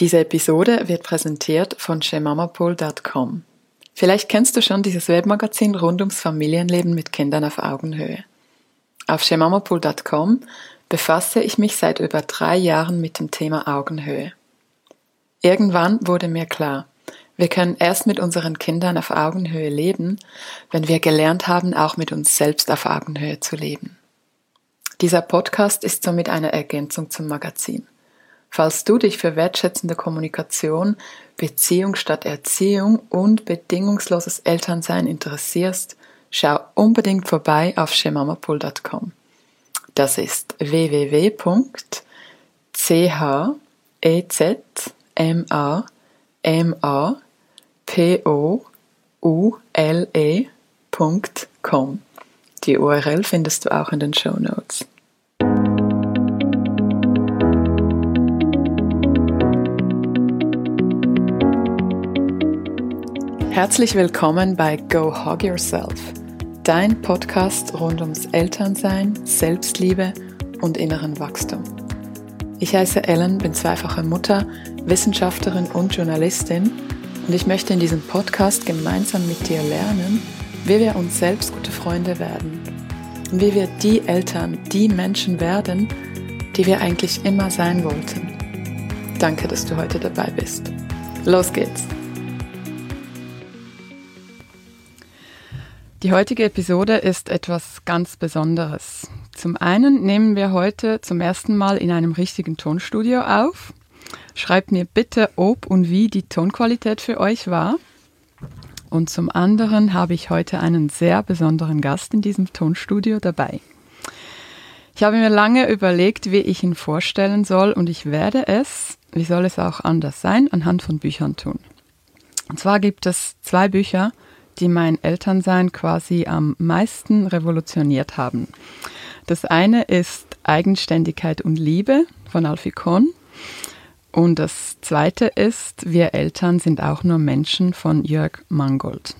Diese Episode wird präsentiert von shemamapool.com. Vielleicht kennst du schon dieses Webmagazin rund ums Familienleben mit Kindern auf Augenhöhe. Auf shemamapool.com befasse ich mich seit über 3 Jahren mit dem Thema Augenhöhe. Irgendwann wurde mir klar, wir können erst mit unseren Kindern auf Augenhöhe leben, wenn wir gelernt haben, auch mit uns selbst auf Augenhöhe zu leben. Dieser Podcast ist somit eine Ergänzung zum Magazin. Falls du dich für wertschätzende Kommunikation, Beziehung statt Erziehung und bedingungsloses Elternsein interessierst, schau unbedingt vorbei auf shemamapool.com. Das ist www.chezmamapoule.com. Die URL findest du auch in den Shownotes. Herzlich willkommen bei Go Hug Yourself, dein Podcast rund ums Elternsein, Selbstliebe und inneren Wachstum. Ich heiße Ellen, bin zweifache Mutter, Wissenschaftlerin und Journalistin und ich möchte in diesem Podcast gemeinsam mit dir lernen, wie wir uns selbst gute Freunde werden und wie wir die Eltern, die Menschen werden, die wir eigentlich immer sein wollten. Danke, dass du heute dabei bist. Los geht's! Die heutige Episode ist etwas ganz Besonderes. Zum einen nehmen wir heute zum ersten Mal in einem richtigen Tonstudio auf. Schreibt mir bitte, ob und wie die Tonqualität für euch war. Und zum anderen habe ich heute einen sehr besonderen Gast in diesem Tonstudio dabei. Ich habe mir lange überlegt, wie ich ihn vorstellen soll und ich werde es, wie soll es auch anders sein, anhand von Büchern tun. Und zwar gibt es 2 Bücher, die mein Elternsein quasi am meisten revolutioniert haben. Das eine ist Eigenständigkeit und Liebe von Alfie Kohn und das zweite ist Wir Eltern sind auch nur Menschen von Jörg Mangold.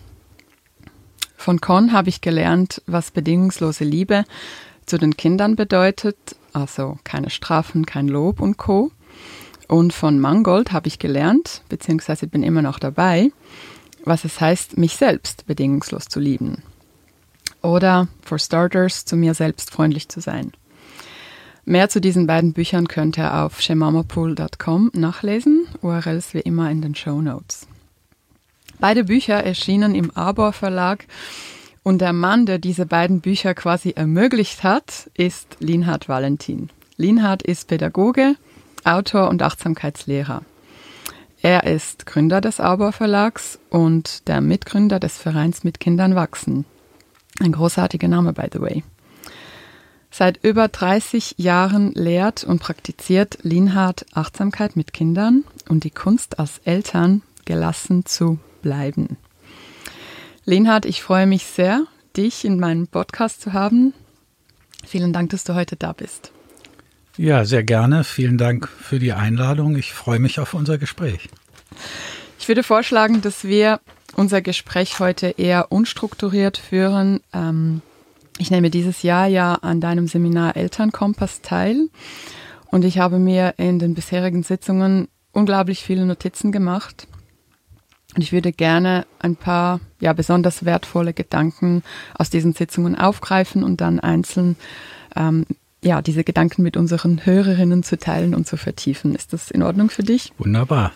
Von Kohn habe ich gelernt, was bedingungslose Liebe zu den Kindern bedeutet, also keine Strafen, kein Lob und Co. Und von Mangold habe ich gelernt, beziehungsweise bin immer noch dabei, was es heißt, mich selbst bedingungslos zu lieben. Oder, for starters, zu mir selbst freundlich zu sein. Mehr zu diesen beiden Büchern könnt ihr auf shemamapool.com nachlesen, URLs wie immer in den Shownotes. Beide Bücher erschienen im Arbor Verlag und der Mann, der diese beiden Bücher quasi ermöglicht hat, ist Linhard Valentin. Linhard ist Pädagoge, Autor und Achtsamkeitslehrer. Er ist Gründer des Arbor Verlags und der Mitgründer des Vereins Mit Kindern wachsen. Ein großartiger Name, by the way. Seit über 30 Jahren lehrt und praktiziert Linhard Achtsamkeit mit Kindern und die Kunst als Eltern gelassen zu bleiben. Linhard, ich freue mich sehr, dich in meinem Podcast zu haben. Vielen Dank, dass du heute da bist. Ja, sehr gerne. Vielen Dank für die Einladung. Ich freue mich auf unser Gespräch. Ich würde vorschlagen, dass wir unser Gespräch heute eher unstrukturiert führen. Ich nehme dieses Jahr ja an deinem Seminar Elternkompass teil und ich habe mir in den bisherigen Sitzungen unglaublich viele Notizen gemacht. Und ich würde gerne ein paar besonders wertvolle Gedanken aus diesen Sitzungen aufgreifen und dann einzeln diese Gedanken mit unseren Hörerinnen zu teilen und zu vertiefen. Ist das in Ordnung für dich? Wunderbar.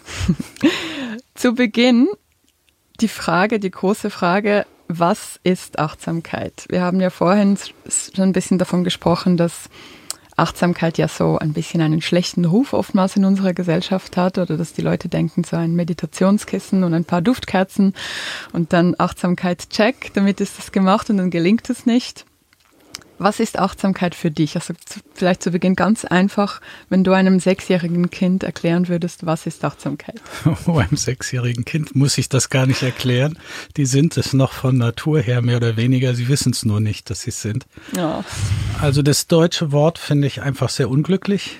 Zu Beginn die große Frage, was ist Achtsamkeit? Wir haben ja vorhin schon ein bisschen davon gesprochen, dass Achtsamkeit ja so ein bisschen einen schlechten Ruf oftmals in unserer Gesellschaft hat oder dass die Leute denken, so ein Meditationskissen und ein paar Duftkerzen und dann Achtsamkeit-Check, damit ist das gemacht und dann gelingt es nicht. Was ist Achtsamkeit für dich? Also vielleicht zu Beginn ganz einfach, wenn du einem 6-jährigen Kind erklären würdest, was ist Achtsamkeit? Oh, einem 6-jährigen Kind muss ich das gar nicht erklären. Die sind es noch von Natur her mehr oder weniger. Sie wissen es nur nicht, dass sie es sind. Ja. Also das deutsche Wort finde ich einfach sehr unglücklich.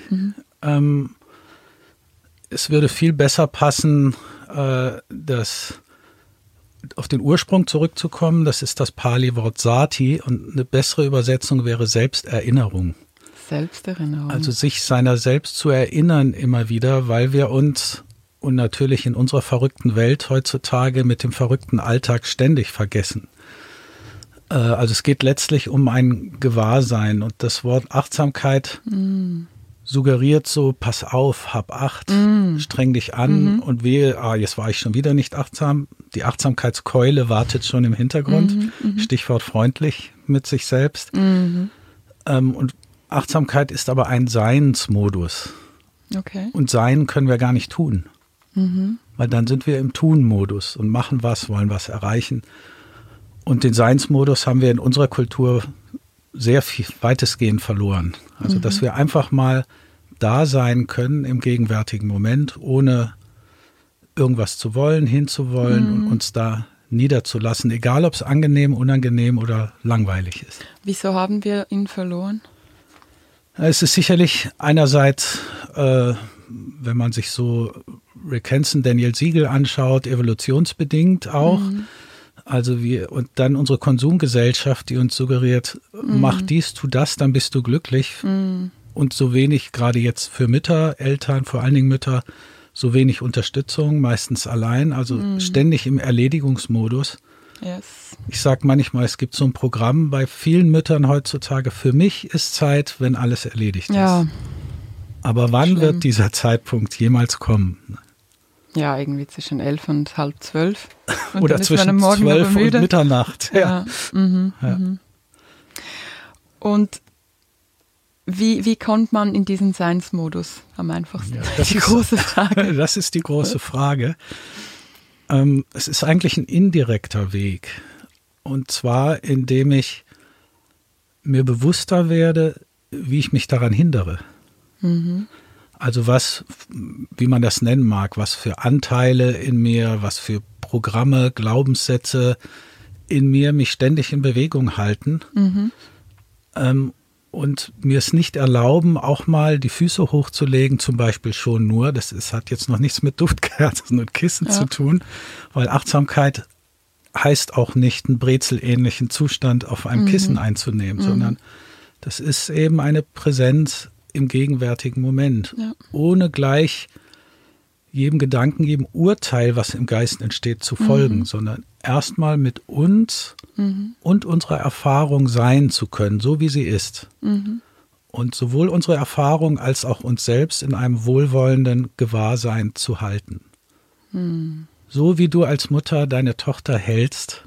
Es würde viel besser passen, dass auf den Ursprung zurückzukommen, das ist das Pali-Wort Sati und eine bessere Übersetzung wäre Selbsterinnerung. Selbsterinnerung. Also sich seiner selbst zu erinnern immer wieder, weil wir uns und natürlich in unserer verrückten Welt heutzutage mit dem verrückten Alltag ständig vergessen. Also es geht letztlich um ein Gewahrsein und das Wort Achtsamkeit suggeriert so, pass auf, hab Acht, streng dich an und wehe, jetzt war ich schon wieder nicht achtsam. Die Achtsamkeitskeule wartet schon im Hintergrund, Stichwort freundlich mit sich selbst. Und Achtsamkeit ist aber ein Seinsmodus. Okay. Und Sein können wir gar nicht tun, weil dann sind wir im Tun-Modus und machen was, wollen was erreichen. Und den Seinsmodus haben wir in unserer Kultur sehr viel, weitestgehend verloren. Also, dass wir einfach mal da sein können im gegenwärtigen Moment, ohne irgendwas zu wollen, hinzuwollen und uns da niederzulassen, egal ob es angenehm, unangenehm oder langweilig ist. Wieso haben wir ihn verloren? Es ist sicherlich einerseits, wenn man sich so Rick Hanson, Daniel Siegel anschaut, evolutionsbedingt auch. Also und dann unsere Konsumgesellschaft, die uns suggeriert, mach dies, tu das, dann bist du glücklich. Und so wenig, gerade jetzt für Mütter, Eltern, vor allen Dingen Mütter, so wenig Unterstützung, meistens allein, also ständig im Erledigungsmodus. Yes. Ich sage manchmal, es gibt so ein Programm bei vielen Müttern heutzutage, für mich ist Zeit, wenn alles erledigt ist. Aber wann wird dieser Zeitpunkt jemals kommen? Ja, irgendwie zwischen 11 und halb 12. Und oder zwischen 12 und Mitternacht. Ja. Und wie kommt man in diesen Seinsmodus am einfachsten? Ja, das ist die große Frage. Das ist die große Frage. Es ist eigentlich ein indirekter Weg. Und zwar, indem ich mir bewusster werde, wie ich mich daran hindere. Also wie man das nennen mag, was für Anteile in mir, was für Programme, Glaubenssätze in mir mich ständig in Bewegung halten und mir es nicht erlauben, auch mal die Füße hochzulegen, zum Beispiel schon nur, hat jetzt noch nichts mit Duftkerzen und Kissen zu tun, weil Achtsamkeit heißt auch nicht, einen brezelähnlichen Zustand auf einem Kissen einzunehmen, sondern das ist eben eine Präsenz im gegenwärtigen Moment, ohne gleich jedem Gedanken, jedem Urteil, was im Geist entsteht, zu folgen, sondern erstmal mit uns und unserer Erfahrung sein zu können, so wie sie ist. Und sowohl unsere Erfahrung als auch uns selbst in einem wohlwollenden Gewahrsein zu halten. So wie du als Mutter deine Tochter hältst,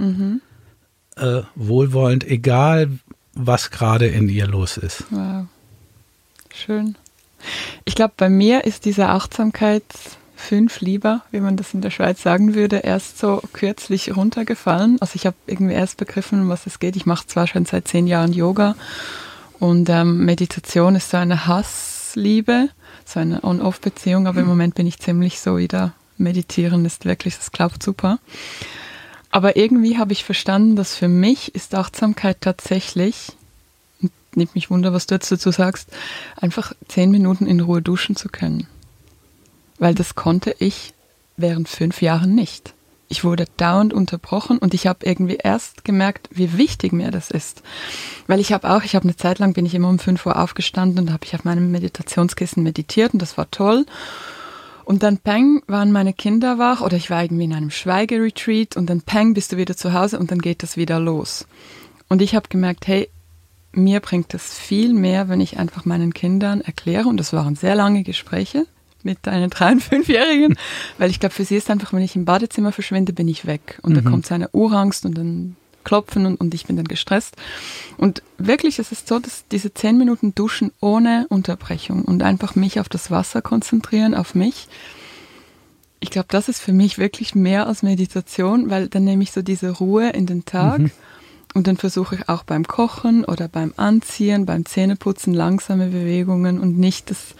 wohlwollend, egal was gerade in ihr los ist. Wow. Schön. Ich glaube, bei mir ist diese Achtsamkeit 5 lieber, wie man das in der Schweiz sagen würde, erst so kürzlich runtergefallen. Also ich habe irgendwie erst begriffen, um was es geht. Ich mache zwar schon seit 10 Jahren Yoga und Meditation ist so eine Hassliebe, so eine On-Off-Beziehung, aber im Moment bin ich ziemlich so wieder, meditieren ist wirklich, das klappt super. Aber irgendwie habe ich verstanden, dass für mich ist Achtsamkeit tatsächlich, nimmt mich Wunder, was du jetzt dazu sagst, einfach 10 Minuten in Ruhe duschen zu können. Weil das konnte ich während 5 Jahren nicht. Ich wurde dauernd unterbrochen und ich habe irgendwie erst gemerkt, wie wichtig mir das ist. Weil ich habe eine Zeit lang bin ich immer um 5 Uhr aufgestanden und habe ich auf meinem Meditationskissen meditiert und das war toll. Und dann peng, waren meine Kinder wach oder ich war irgendwie in einem Schweigeretreat und dann peng, bist du wieder zu Hause und dann geht das wieder los. Und ich habe gemerkt, hey, mir bringt es viel mehr, wenn ich einfach meinen Kindern erkläre, und das waren sehr lange Gespräche mit einer 3- und 5-Jährigen, weil ich glaube, für sie ist einfach, wenn ich im Badezimmer verschwinde, bin ich weg. Und dann kommt so eine Urangst und dann Klopfen und ich bin dann gestresst. Und wirklich, es ist so, dass diese 10 Minuten Duschen ohne Unterbrechung und einfach mich auf das Wasser konzentrieren, auf mich, ich glaube, das ist für mich wirklich mehr als Meditation, weil dann nehme ich so diese Ruhe in den Tag. Und dann versuche ich auch beim Kochen oder beim Anziehen, beim Zähneputzen langsame Bewegungen und nicht das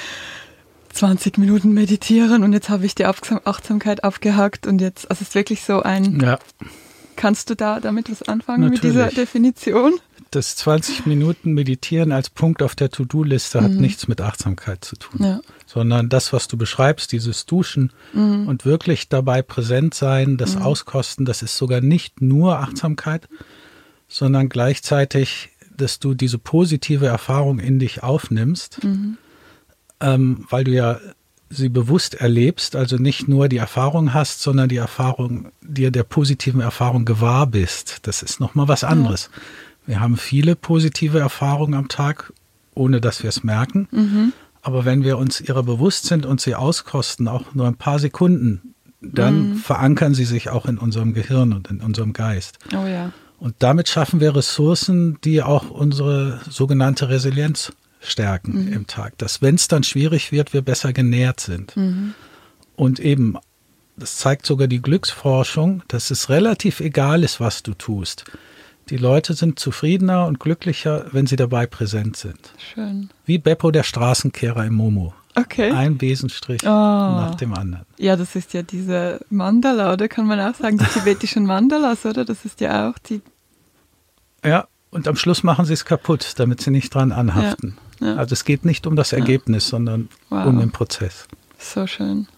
20 Minuten meditieren und jetzt habe ich die Achtsamkeit abgehakt und jetzt, also es ist wirklich so ein, kannst du damit was anfangen? Natürlich. Mit dieser Definition? Das 20 Minuten Meditieren als Punkt auf der To-Do-Liste hat nichts mit Achtsamkeit zu tun, sondern das, was du beschreibst, dieses Duschen und wirklich dabei präsent sein, das Auskosten, das ist sogar nicht nur Achtsamkeit, sondern gleichzeitig, dass du diese positive Erfahrung in dich aufnimmst, weil du ja sie bewusst erlebst, also nicht nur die Erfahrung hast, sondern die Erfahrung, dir der positiven Erfahrung gewahr bist. Das ist nochmal was anderes. Ja. Wir haben viele positive Erfahrungen am Tag, ohne dass wir es merken. Mhm. Aber wenn wir uns ihrer bewusst sind und sie auskosten, auch nur ein paar Sekunden, dann verankern sie sich auch in unserem Gehirn und in unserem Geist. Oh ja. Und damit schaffen wir Ressourcen, die auch unsere sogenannte Resilienz stärken im Tag. Dass, wenn es dann schwierig wird, wir besser genährt sind. Mhm. Und eben, das zeigt sogar die Glücksforschung, dass es relativ egal ist, was du tust. Die Leute sind zufriedener und glücklicher, wenn sie dabei präsent sind. Schön. Wie Beppo, der Straßenkehrer im Momo. Okay. Ein Besenstrich nach dem anderen. Ja, das ist ja diese Mandala, oder? Kann man auch sagen, die tibetischen Mandalas, oder? Das ist ja auch die... Ja, und am Schluss machen sie es kaputt, damit sie nicht dran anhaften. Ja. Also es geht nicht um das Ergebnis, sondern um den Prozess. So schön.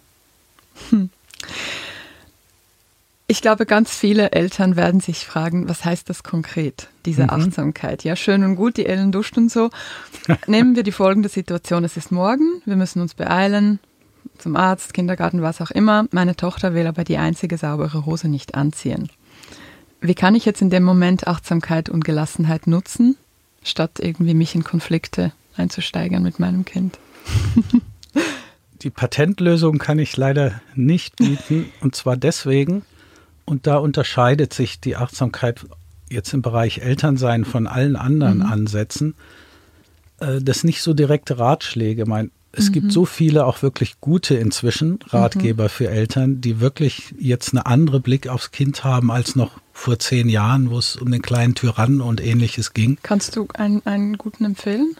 Ich glaube, ganz viele Eltern werden sich fragen, was heißt das konkret, diese Achtsamkeit? Ja, schön und gut, die Ellen duscht und so. Nehmen wir die folgende Situation, es ist morgen, wir müssen uns beeilen, zum Arzt, Kindergarten, was auch immer. Meine Tochter will aber die einzige saubere Hose nicht anziehen. Wie kann ich jetzt in dem Moment Achtsamkeit und Gelassenheit nutzen, statt irgendwie mich in Konflikte einzusteigern mit meinem Kind? Die Patentlösung kann ich leider nicht bieten, und zwar deswegen, und da unterscheidet sich die Achtsamkeit jetzt im Bereich Elternsein von allen anderen Ansätzen, das nicht so direkte Ratschläge. Es gibt so viele auch wirklich gute inzwischen Ratgeber für Eltern, die wirklich jetzt eine andere Blick aufs Kind haben als noch vor 10 Jahren, wo es um den kleinen Tyrannen und Ähnliches ging. Kannst du einen guten empfehlen?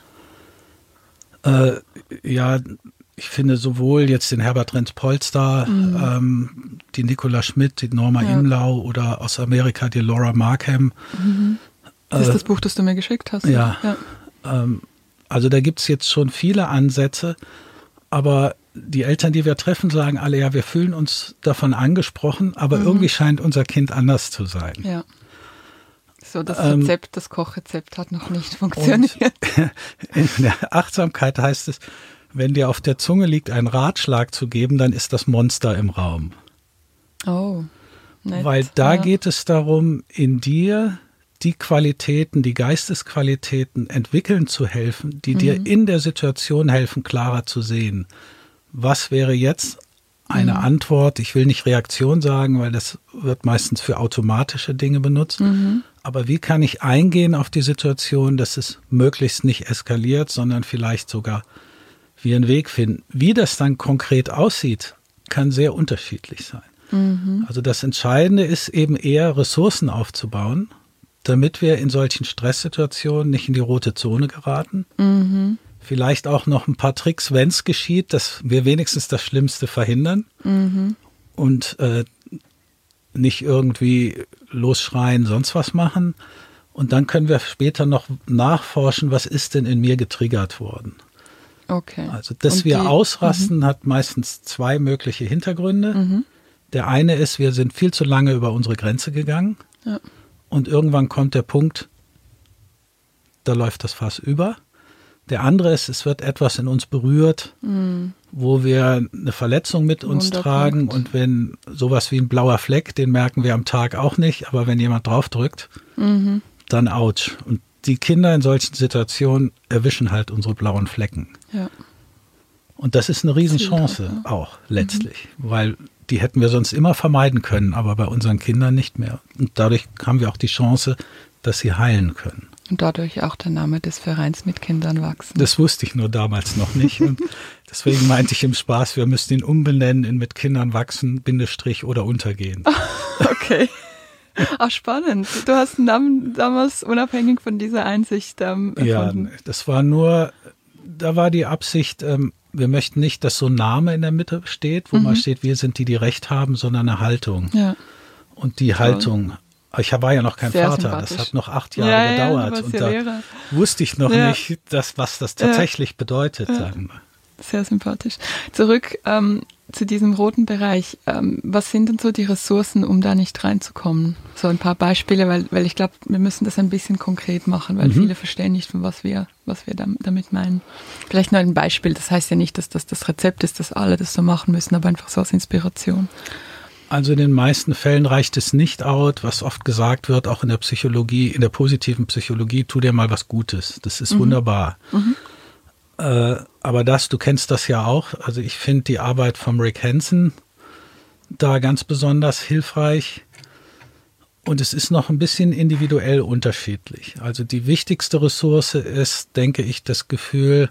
Ja, ich finde sowohl jetzt den Herbert Renz-Polster, die Nicola Schmidt, die Norma Imlau oder aus Amerika die Laura Markham. Das ist das Buch, das du mir geschickt hast. Ja. Also da gibt es jetzt schon viele Ansätze, aber die Eltern, die wir treffen, sagen alle, ja, wir fühlen uns davon angesprochen, aber irgendwie scheint unser Kind anders zu sein. Ja. So, das Rezept, das Kochrezept hat noch nicht funktioniert. In der Achtsamkeit heißt es, wenn dir auf der Zunge liegt, einen Ratschlag zu geben, dann ist das Monster im Raum. Oh, nett. Weil da geht es darum, in dir die Qualitäten, die Geistesqualitäten entwickeln zu helfen, die dir in der Situation helfen, klarer zu sehen. Was wäre jetzt eine Antwort? Ich will nicht Reaktion sagen, weil das wird meistens für automatische Dinge benutzt. Aber wie kann ich eingehen auf die Situation, dass es möglichst nicht eskaliert, sondern vielleicht sogar wir einen Weg finden. Wie das dann konkret aussieht, kann sehr unterschiedlich sein. Also das Entscheidende ist eben eher Ressourcen aufzubauen, damit wir in solchen Stresssituationen nicht in die rote Zone geraten. Vielleicht auch noch ein paar Tricks, wenn es geschieht, dass wir wenigstens das Schlimmste verhindern und nicht irgendwie losschreien, sonst was machen. Und dann können wir später noch nachforschen, was ist denn in mir getriggert worden. Okay. Also, dass wir ausrasten, hat meistens 2 mögliche Hintergründe. Der eine ist, wir sind viel zu lange über unsere Grenze gegangen. Ja. Und irgendwann kommt der Punkt, da läuft das Fass über. Der andere ist, es wird etwas in uns berührt, wo wir eine Verletzung mit uns tragen. Und wenn sowas wie ein blauer Fleck, den merken wir am Tag auch nicht, aber wenn jemand drauf drückt, dann ouch. Und die Kinder in solchen Situationen erwischen halt unsere blauen Flecken. Ja. Und das ist eine Riesenchance auch letztlich, weil die hätten wir sonst immer vermeiden können, aber bei unseren Kindern nicht mehr. Und dadurch haben wir auch die Chance, dass sie heilen können. Und dadurch auch der Name des Vereins Mit Kindern wachsen. Das wusste ich nur damals noch nicht. Und deswegen meinte ich im Spaß, wir müssten ihn umbenennen in Mit Kindern wachsen, Bindestrich oder untergehen. Okay. Ach, spannend. Du hast einen Namen damals unabhängig von dieser Einsicht erfunden. Ja, das war nur, da war die Absicht, wir möchten nicht, dass so ein Name in der Mitte steht, wo mal steht, wir sind die, die Recht haben, sondern eine Haltung. Ja. Und die Haltung, ich war ja noch kein sehr Vater, das hat noch 8 Jahre gedauert. Und da wusste ich noch nicht, was das tatsächlich bedeutet. Ja. Sehr sympathisch. Zurück zu diesem roten Bereich, was sind denn so die Ressourcen, um da nicht reinzukommen? So ein paar Beispiele, weil ich glaube, wir müssen das ein bisschen konkret machen, weil viele verstehen nicht, was wir damit meinen. Vielleicht nur ein Beispiel, das heißt ja nicht, dass das Rezept ist, dass alle das so machen müssen, aber einfach so als Inspiration. Also in den meisten Fällen reicht es nicht aus, was oft gesagt wird, auch in der Psychologie, in der positiven Psychologie, tu dir mal was Gutes. Das ist wunderbar. Aber du kennst das ja auch, also ich finde die Arbeit von Rick Hanson da ganz besonders hilfreich und es ist noch ein bisschen individuell unterschiedlich. Also die wichtigste Ressource ist, denke ich, das Gefühl,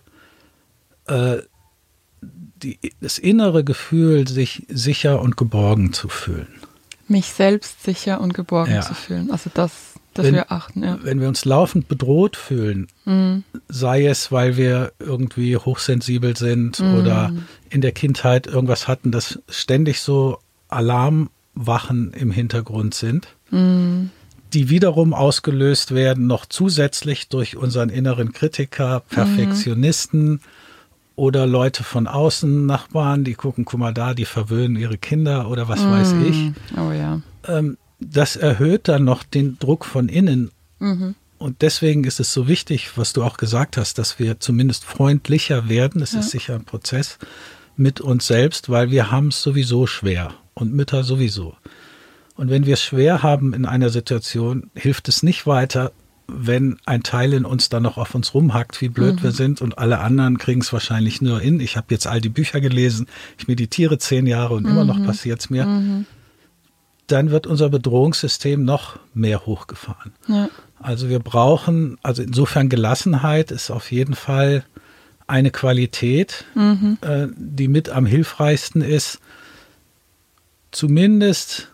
das innere Gefühl, sich sicher und geborgen zu fühlen. Mich selbst sicher und geborgen zu fühlen, also dass wir achten. Ja. Wenn wir uns laufend bedroht fühlen, sei es, weil wir irgendwie hochsensibel sind oder in der Kindheit irgendwas hatten, dass ständig so Alarmwachen im Hintergrund sind, die wiederum ausgelöst werden, noch zusätzlich durch unseren inneren Kritiker, Perfektionisten oder Leute von außen, Nachbarn, die gucken, guck mal da, die verwöhnen ihre Kinder oder was weiß ich. Oh ja. Das erhöht dann noch den Druck von innen. Und deswegen ist es so wichtig, was du auch gesagt hast, dass wir zumindest freundlicher werden. Das ist sicher ein Prozess mit uns selbst, weil wir haben es sowieso schwer und Mütter sowieso. Und wenn wir es schwer haben in einer Situation, hilft es nicht weiter, wenn ein Teil in uns dann noch auf uns rumhackt, wie blöd wir sind und alle anderen kriegen es wahrscheinlich nur hin. Ich habe jetzt all die Bücher gelesen, ich meditiere 10 Jahre und immer noch passiert es mir. Dann wird unser Bedrohungssystem noch mehr hochgefahren. Ja. Also wir brauchen, also insofern Gelassenheit ist auf jeden Fall eine Qualität, die mit am hilfreichsten ist, zumindest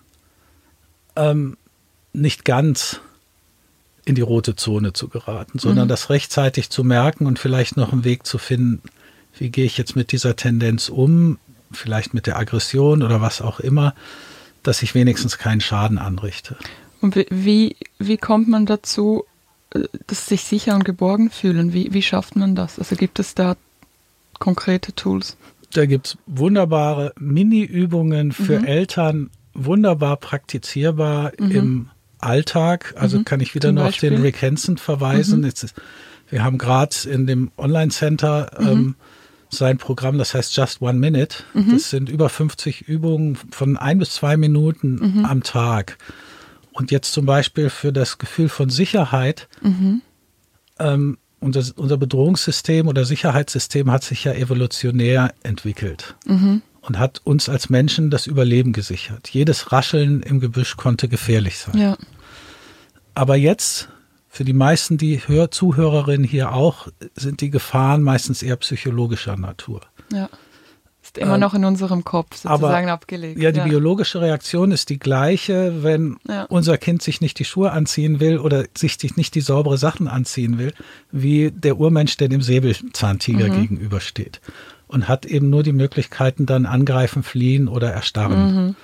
nicht ganz in die rote Zone zu geraten, sondern das rechtzeitig zu merken und vielleicht noch einen Weg zu finden, wie gehe ich jetzt mit dieser Tendenz um, vielleicht mit der Aggression oder was auch immer, dass ich wenigstens keinen Schaden anrichte. Und wie kommt man dazu, dass sich sicher und geborgen fühlen? Wie schafft man das? Also gibt es da konkrete Tools? Da gibt es wunderbare Mini-Übungen für Eltern, wunderbar praktizierbar im Alltag. Also kann ich wieder nur auf den Rick Hanson verweisen. Wir haben gerade in dem Online-Center sein Programm, das heißt Just One Minute. Das sind über 50 Übungen von 1 bis 2 Minuten am Tag. Und jetzt zum Beispiel für das Gefühl von Sicherheit, unser Bedrohungssystem oder Sicherheitssystem hat sich ja evolutionär entwickelt und hat uns als Menschen das Überleben gesichert. Jedes Rascheln im Gebüsch konnte gefährlich sein. Ja. Aber jetzt, für die meisten, die Zuhörerinnen hier auch, sind die Gefahren meistens eher psychologischer Natur. Ja. Ist immer noch in unserem Kopf sozusagen abgelegt. Ja, die biologische Reaktion ist die gleiche, wenn unser Kind sich nicht die Schuhe anziehen will oder sich nicht die saubere Sachen anziehen will, wie der Urmensch, der dem Säbelzahntiger gegenübersteht. Und hat eben nur die Möglichkeiten, dann angreifen, fliehen oder erstarren.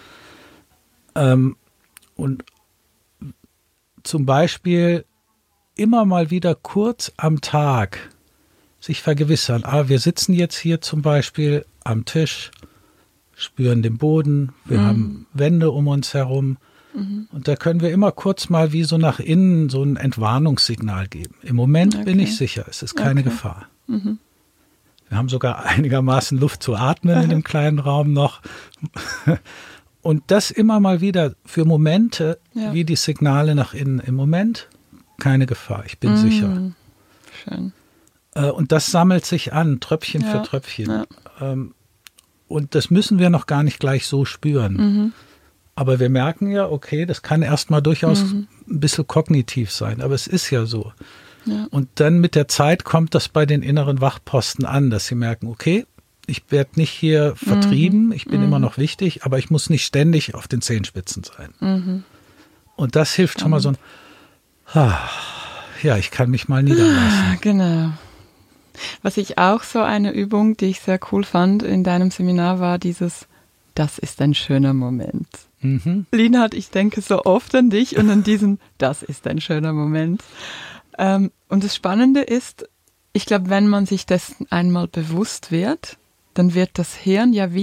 Und zum Beispiel immer mal wieder kurz am Tag sich vergewissern, wir sitzen jetzt hier zum Beispiel am Tisch, spüren den Boden, wir haben Wände um uns herum und da können wir immer kurz mal wie so nach innen so ein Entwarnungssignal geben. Im Moment bin ich sicher, es ist keine Gefahr. Wir haben sogar einigermaßen Luft zu atmen in dem kleinen Raum noch. Und das immer mal wieder für Momente, wie die Signale nach innen. Im Moment keine Gefahr, ich bin sicher. Schön. Und das sammelt sich an, Tröpfchen für Tröpfchen. Ja. Und das müssen wir noch gar nicht gleich so spüren. Aber wir merken ja, okay, das kann erstmal durchaus ein bisschen kognitiv sein, aber es ist ja so. Ja. Und dann mit der Zeit kommt das bei den inneren Wachposten an, dass sie merken, okay, ich werde nicht hier vertrieben, ich bin immer noch wichtig, aber ich muss nicht ständig auf den Zehenspitzen sein. Und das hilft schon mal so ein, ich kann mich mal niederlassen. Genau. Was ich auch so eine Übung, die ich sehr cool fand in deinem Seminar, war dieses, das ist ein schöner Moment. Linhard, ich denke so oft an dich und an diesen, das ist ein schöner Moment. Und das Spannende ist, ich glaube, wenn man sich dessen einmal bewusst wird, dann wird das Hirn ja wie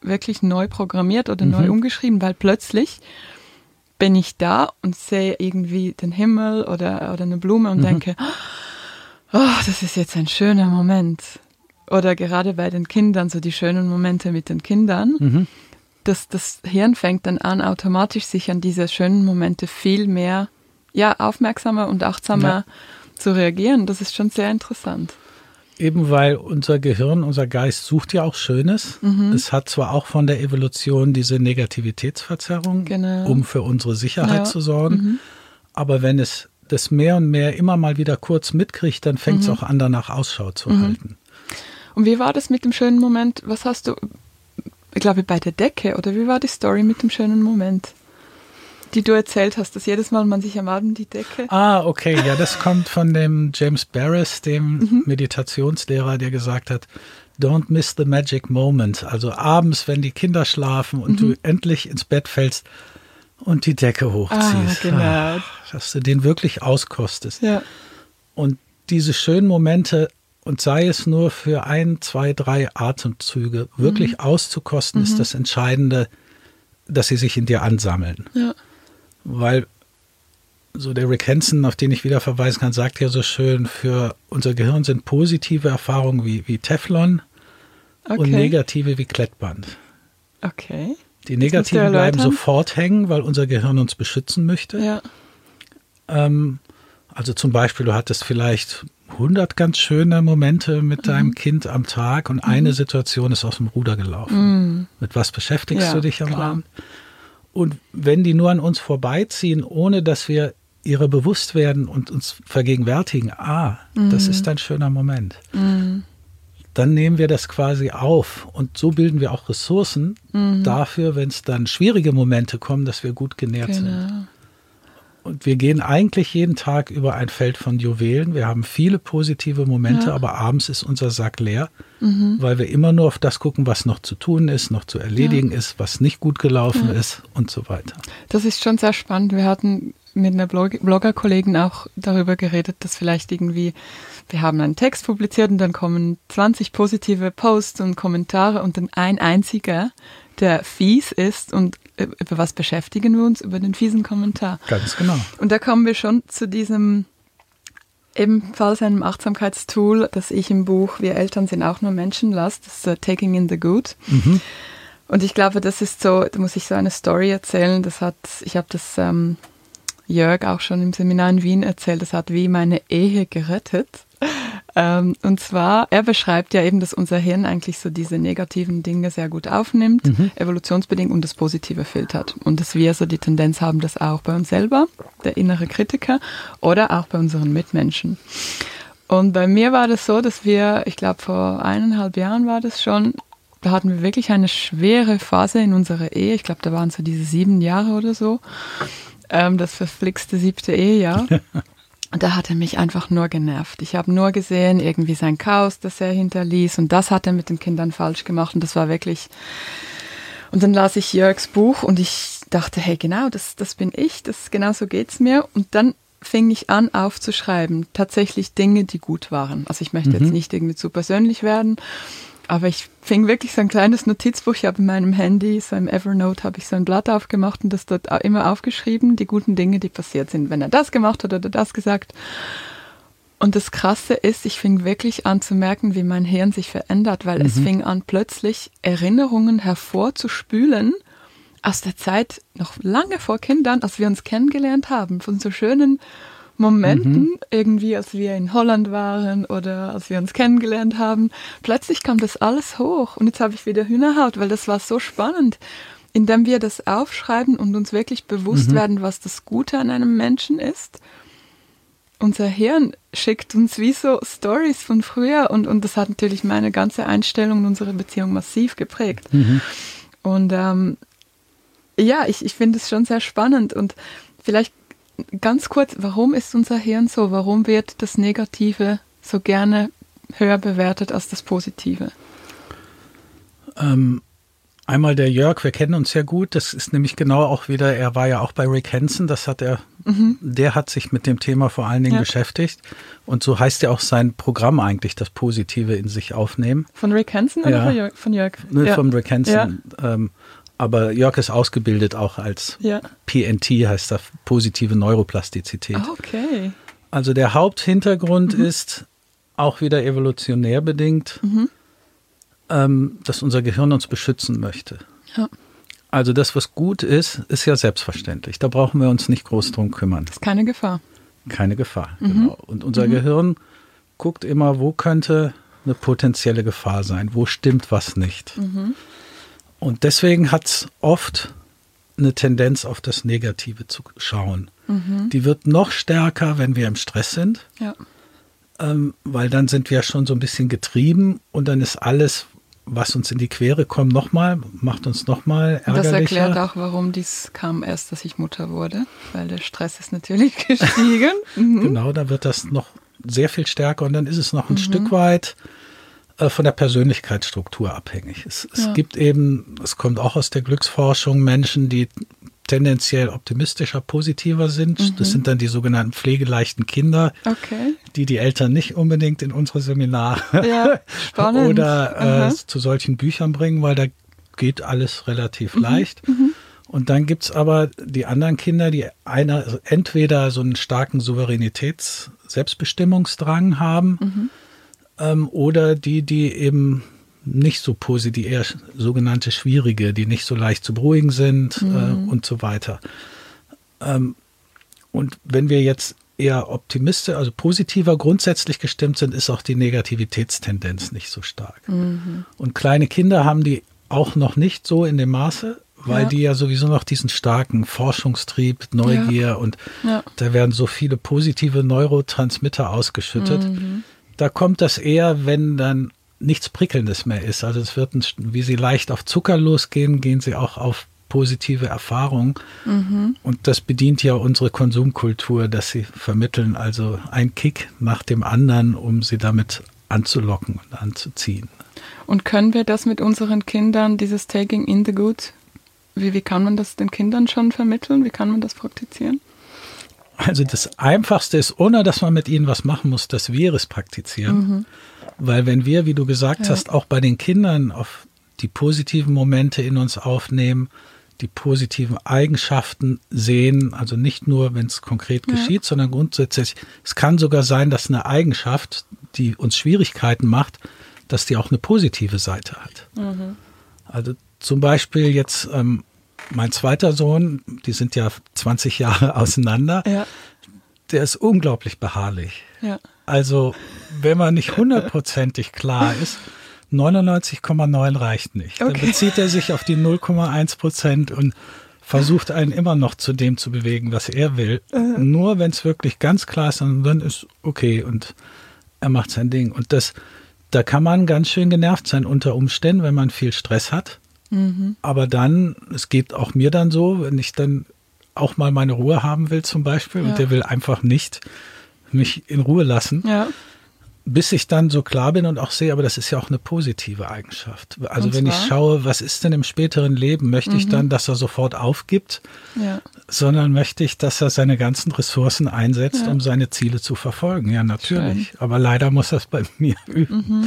wirklich neu programmiert oder neu umgeschrieben, weil plötzlich bin ich da und sehe irgendwie den Himmel oder eine Blume und denke, oh, das ist jetzt ein schöner Moment. Oder gerade bei den Kindern, so die schönen Momente mit den Kindern, das Hirn fängt dann an, automatisch sich an diese schönen Momente viel mehr aufmerksamer und achtsamer zu reagieren. Das ist schon sehr interessant. Eben weil unser Gehirn, unser Geist sucht ja auch Schönes. Es hat zwar auch von der Evolution diese Negativitätsverzerrung, um für unsere Sicherheit zu sorgen, aber wenn es das mehr und mehr immer mal wieder kurz mitkriegt, dann fängt es auch an, danach Ausschau zu halten. Und wie war das mit dem schönen Moment? Was hast du, ich glaube, bei der Decke, oder wie war die Story mit dem schönen Moment, die du erzählt hast, dass jedes Mal man sich am Abend die Decke... Okay, ja, das kommt von dem James Barris, dem Meditationslehrer, der gesagt hat, don't miss the magic moment. Also abends, wenn die Kinder schlafen und du endlich ins Bett fällst und die Decke hochziehst, dass du den wirklich auskostest. Ja. Und diese schönen Momente, und sei es nur für 1, 2, 3 Atemzüge, wirklich auszukosten, ist das Entscheidende, dass sie sich in dir ansammeln. Ja. Weil so der Rick Hanson, auf den ich wieder verweisen kann, sagt ja so schön, für unser Gehirn sind positive Erfahrungen wie Teflon und negative wie Klettband. Okay. Die negativen bleiben sofort hängen, weil unser Gehirn uns beschützen möchte. Ja. Also zum Beispiel, du hattest vielleicht 100 ganz schöne Momente mit deinem Kind am Tag und eine Situation ist aus dem Ruder gelaufen. Mit was beschäftigst du dich am Abend? Und wenn die nur an uns vorbeiziehen, ohne dass wir ihrer bewusst werden und uns vergegenwärtigen, das ist ein schöner Moment, dann nehmen wir das quasi auf und so bilden wir auch Ressourcen dafür, wenn es dann schwierige Momente kommen, dass wir gut genährt sind. Und wir gehen eigentlich jeden Tag über ein Feld von Juwelen. Wir haben viele positive Momente, aber abends ist unser Sack leer, weil wir immer nur auf das gucken, was noch zu tun ist, noch zu erledigen ist, was nicht gut gelaufen ist und so weiter. Das ist schon sehr spannend. Wir hatten mit einer Blogger-Kollegin auch darüber geredet, dass vielleicht irgendwie, wir haben einen Text publiziert und dann kommen 20 positive Posts und Kommentare und dann ein einziger, der fies ist und über was beschäftigen wir uns? Über den fiesen Kommentar. Ganz genau. Und da kommen wir schon zu diesem, ebenfalls einem Achtsamkeitstool, das ich im Buch Wir Eltern sind auch nur Menschen las, das ist Taking in the Good. Und ich glaube, das ist so, da muss ich so eine Story erzählen, ich habe das Jörg auch schon im Seminar in Wien erzählt, das hat wie meine Ehe gerettet. Und zwar, er beschreibt ja eben, dass unser Hirn eigentlich so diese negativen Dinge sehr gut aufnimmt, evolutionsbedingt und das Positive filtert. Und dass wir so die Tendenz haben, das auch bei uns selber, der innere Kritiker, oder auch bei unseren Mitmenschen. Und bei mir war das so, dass wir, ich glaube vor 1,5 Jahren war das schon, da hatten wir wirklich eine schwere Phase in unserer Ehe. Ich glaube, da waren so diese 7 Jahre oder so. Das verflixte 7. Ehejahr. Und da hat er mich einfach nur genervt. Ich habe nur gesehen, irgendwie sein Chaos, das er hinterließ. Und das hat er mit den Kindern falsch gemacht. Und das war wirklich... Und dann las ich Jörgs Buch und ich dachte, hey, genau, das bin ich. Genau so geht's mir. Und dann fing ich an, aufzuschreiben. Tatsächlich Dinge, die gut waren. Also ich möchte jetzt nicht irgendwie zu persönlich werden. Aber ich fing wirklich so ein kleines Notizbuch, ich habe in meinem Handy, so im Evernote, habe ich so ein Blatt aufgemacht und das dort immer aufgeschrieben, die guten Dinge, die passiert sind, wenn er das gemacht hat oder das gesagt. Und das Krasse ist, ich fing wirklich an zu merken, wie mein Hirn sich verändert, weil es fing an, plötzlich Erinnerungen hervorzuspülen aus der Zeit noch lange vor Kindern, als wir uns kennengelernt haben, von so schönen Momenten, irgendwie als wir in Holland waren oder als wir uns kennengelernt haben. Plötzlich kam das alles hoch und jetzt habe ich wieder Hühnerhaut, weil das war so spannend, indem wir das aufschreiben und uns wirklich bewusst werden, was das Gute an einem Menschen ist. Unser Hirn schickt uns wie so Stories von früher und das hat natürlich meine ganze Einstellung und unsere Beziehung massiv geprägt. Und ich finde es schon sehr spannend und vielleicht ganz kurz, warum ist unser Hirn so? Warum wird das Negative so gerne höher bewertet als das Positive? Einmal der Jörg, wir kennen uns ja gut, das ist nämlich genau auch wieder, er war ja auch bei Rick Hanson, der hat sich mit dem Thema vor allen Dingen beschäftigt und so heißt ja auch sein Programm eigentlich, das Positive in sich aufnehmen. Von Rick Hanson oder von Jörg? Ne, von Rick Hanson, aber Jörg ist ausgebildet auch als PNT, heißt das, positive Neuroplastizität. Okay. Also der Haupthintergrund ist auch wieder evolutionär bedingt, dass unser Gehirn uns beschützen möchte. Ja. Also das, was gut ist, ist ja selbstverständlich. Da brauchen wir uns nicht groß drum kümmern. Das ist keine Gefahr. Keine Gefahr, genau. Und unser Gehirn guckt immer, wo könnte eine potenzielle Gefahr sein, wo stimmt was nicht. Und deswegen hat es oft eine Tendenz, auf das Negative zu schauen. Die wird noch stärker, wenn wir im Stress sind, weil dann sind wir schon so ein bisschen getrieben und dann ist alles, was uns in die Quere kommt, macht uns nochmal ärgerlicher. Das erklärt auch, warum dies kam erst, dass ich Mutter wurde, weil der Stress ist natürlich gestiegen. Genau, da wird das noch sehr viel stärker und dann ist es noch ein Stück weit von der Persönlichkeitsstruktur abhängig. Es gibt eben, es kommt auch aus der Glücksforschung, Menschen, die tendenziell optimistischer, positiver sind. Das sind dann die sogenannten pflegeleichten Kinder, die Eltern nicht unbedingt in unsere Seminare oder zu solchen Büchern bringen, weil da geht alles relativ leicht. Und dann gibt es aber die anderen Kinder, die entweder so einen starken Selbstbestimmungsdrang haben oder die eben nicht so positiv, die eher sogenannte Schwierige, die nicht so leicht zu beruhigen sind und so weiter. Und wenn wir jetzt eher optimistisch, also positiver grundsätzlich gestimmt sind, ist auch die Negativitätstendenz nicht so stark. Und kleine Kinder haben die auch noch nicht so in dem Maße, weil die ja sowieso noch diesen starken Forschungstrieb, Neugier und da werden so viele positive Neurotransmitter ausgeschüttet. Da kommt das eher, wenn dann nichts Prickelndes mehr ist. Also es wird, wie sie leicht auf Zucker losgehen, gehen sie auch auf positive Erfahrungen. Und das bedient ja unsere Konsumkultur, dass sie vermitteln, also ein Kick nach dem anderen, um sie damit anzulocken und anzuziehen. Und können wir das mit unseren Kindern, dieses Taking in the Good, wie kann man das den Kindern schon vermitteln? Wie kann man das praktizieren? Also das Einfachste ist, ohne dass man mit ihnen was machen muss, das wäre es praktizieren. Weil wenn wir, wie du gesagt hast, auch bei den Kindern auf die positiven Momente in uns aufnehmen, die positiven Eigenschaften sehen, also nicht nur, wenn es konkret geschieht, sondern grundsätzlich, es kann sogar sein, dass eine Eigenschaft, die uns Schwierigkeiten macht, dass die auch eine positive Seite hat. Also zum Beispiel jetzt mein zweiter Sohn, die sind ja 20 Jahre auseinander, der ist unglaublich beharrlich. Also wenn man nicht 100%ig klar ist, 99,9 reicht nicht. Dann bezieht er sich auf die 0,1% und versucht einen immer noch zu dem zu bewegen, was er will. Nur wenn es wirklich ganz klar ist, dann ist okay und er macht sein Ding. Und da kann man ganz schön genervt sein unter Umständen, wenn man viel Stress hat. Aber dann, es geht auch mir dann so, wenn ich dann auch mal meine Ruhe haben will zum Beispiel und der will einfach nicht mich in Ruhe lassen, bis ich dann so klar bin und auch sehe, aber das ist ja auch eine positive Eigenschaft. Also und wenn ich schaue, was ist denn im späteren Leben, möchte ich dann, dass er sofort aufgibt, sondern möchte ich, dass er seine ganzen Ressourcen einsetzt, um seine Ziele zu verfolgen. Ja, natürlich. Schön. Aber leider muss das bei mir üben.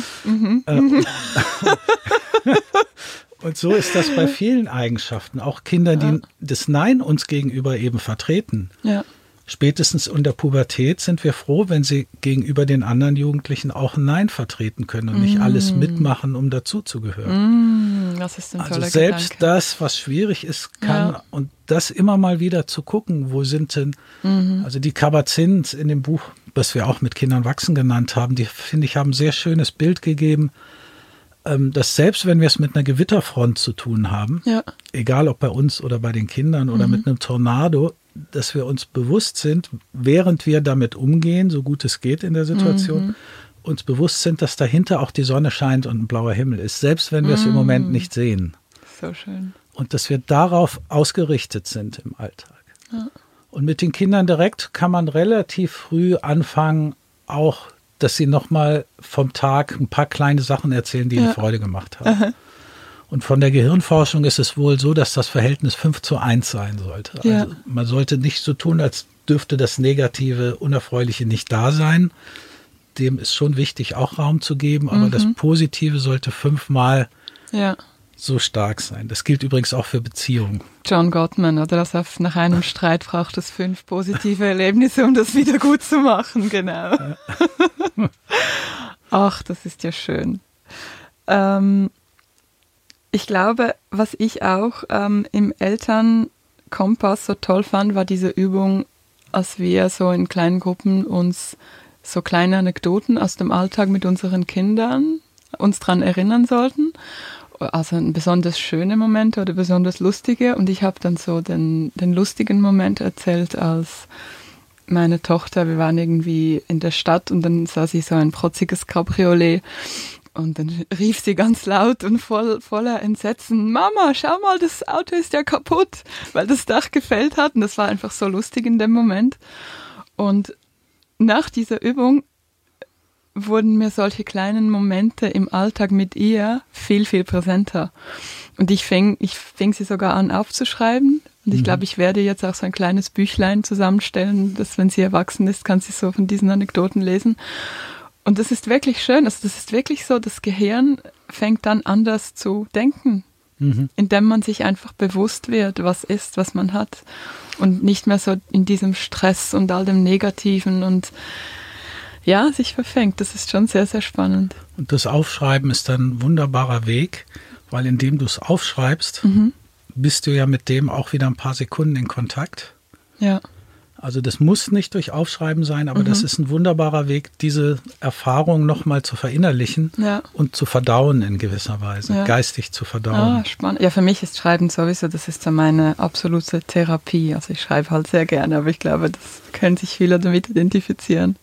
Und so ist das bei vielen Eigenschaften. Auch Kinder, die das Nein uns gegenüber eben vertreten. Spätestens in der Pubertät sind wir froh, wenn sie gegenüber den anderen Jugendlichen auch ein Nein vertreten können und nicht alles mitmachen, um dazuzugehören. Das ist ein toller Also selbst Gedanke. Das, was schwierig ist, kann und das immer mal wieder zu gucken, wo sind denn, also die Kabat-Zinn in dem Buch, was wir auch mit Kindern wachsen genannt haben, die, finde ich, haben ein sehr schönes Bild gegeben, dass selbst wenn wir es mit einer Gewitterfront zu tun haben, egal ob bei uns oder bei den Kindern oder mit einem Tornado, dass wir uns bewusst sind, während wir damit umgehen, so gut es geht in der Situation, uns bewusst sind, dass dahinter auch die Sonne scheint und ein blauer Himmel ist, selbst wenn wir es im Moment nicht sehen. So schön. Und dass wir darauf ausgerichtet sind im Alltag. Und mit den Kindern direkt kann man relativ früh anfangen, auch dass sie nochmal vom Tag ein paar kleine Sachen erzählen, die ihnen Freude gemacht haben. Und Und von der Gehirnforschung ist es wohl so, dass das Verhältnis 5:1 sein sollte. Ja. Also man sollte nicht so tun, als dürfte das Negative, Unerfreuliche nicht da sein. Dem ist schon wichtig, auch Raum zu geben, aber das Positive sollte 5-mal so stark sein. Das gilt übrigens auch für Beziehungen. John Gottman, oder? Also nach einem Streit braucht es 5 positive Erlebnisse, um das wieder gut zu machen, genau. Ja. Ach, das ist ja schön. Ich glaube, was ich auch im Elternkompass so toll fand, war diese Übung, als wir so in kleinen Gruppen uns so kleine Anekdoten aus dem Alltag mit unseren Kindern uns dran erinnern sollten. Also besonders schöne Momente oder besonders lustige. Und ich habe dann so den lustigen Moment erzählt, als meine Tochter, wir waren irgendwie in der Stadt und dann sah sie so ein protziges Cabriolet und dann rief sie ganz laut und voller Entsetzen, Mama, schau mal, das Auto ist ja kaputt, weil das Dach gefällt hat. Und das war einfach so lustig in dem Moment. Und nach dieser Übung wurden mir solche kleinen Momente im Alltag mit ihr viel, viel präsenter. Und ich fing sie sogar an aufzuschreiben. Und ich glaube, ich werde jetzt auch so ein kleines Büchlein zusammenstellen, dass, wenn sie erwachsen ist, kann sie so von diesen Anekdoten lesen. Und das ist wirklich schön. Also das ist wirklich so, das Gehirn fängt dann anders zu denken, indem man sich einfach bewusst wird, was ist, was man hat. Und nicht mehr so in diesem Stress und all dem Negativen und ja, sich verfängt. Das ist schon sehr, sehr spannend. Und das Aufschreiben ist dann ein wunderbarer Weg, weil indem du es aufschreibst, bist du ja mit dem auch wieder ein paar Sekunden in Kontakt. Ja. Also das muss nicht durch Aufschreiben sein, aber das ist ein wunderbarer Weg, diese Erfahrung nochmal zu verinnerlichen und zu verdauen in gewisser Weise, geistig zu verdauen. Ah, spannend. Ja, für mich ist Schreiben sowieso, das ist so meine absolute Therapie. Also ich schreibe halt sehr gerne, aber ich glaube, das können sich viele damit identifizieren.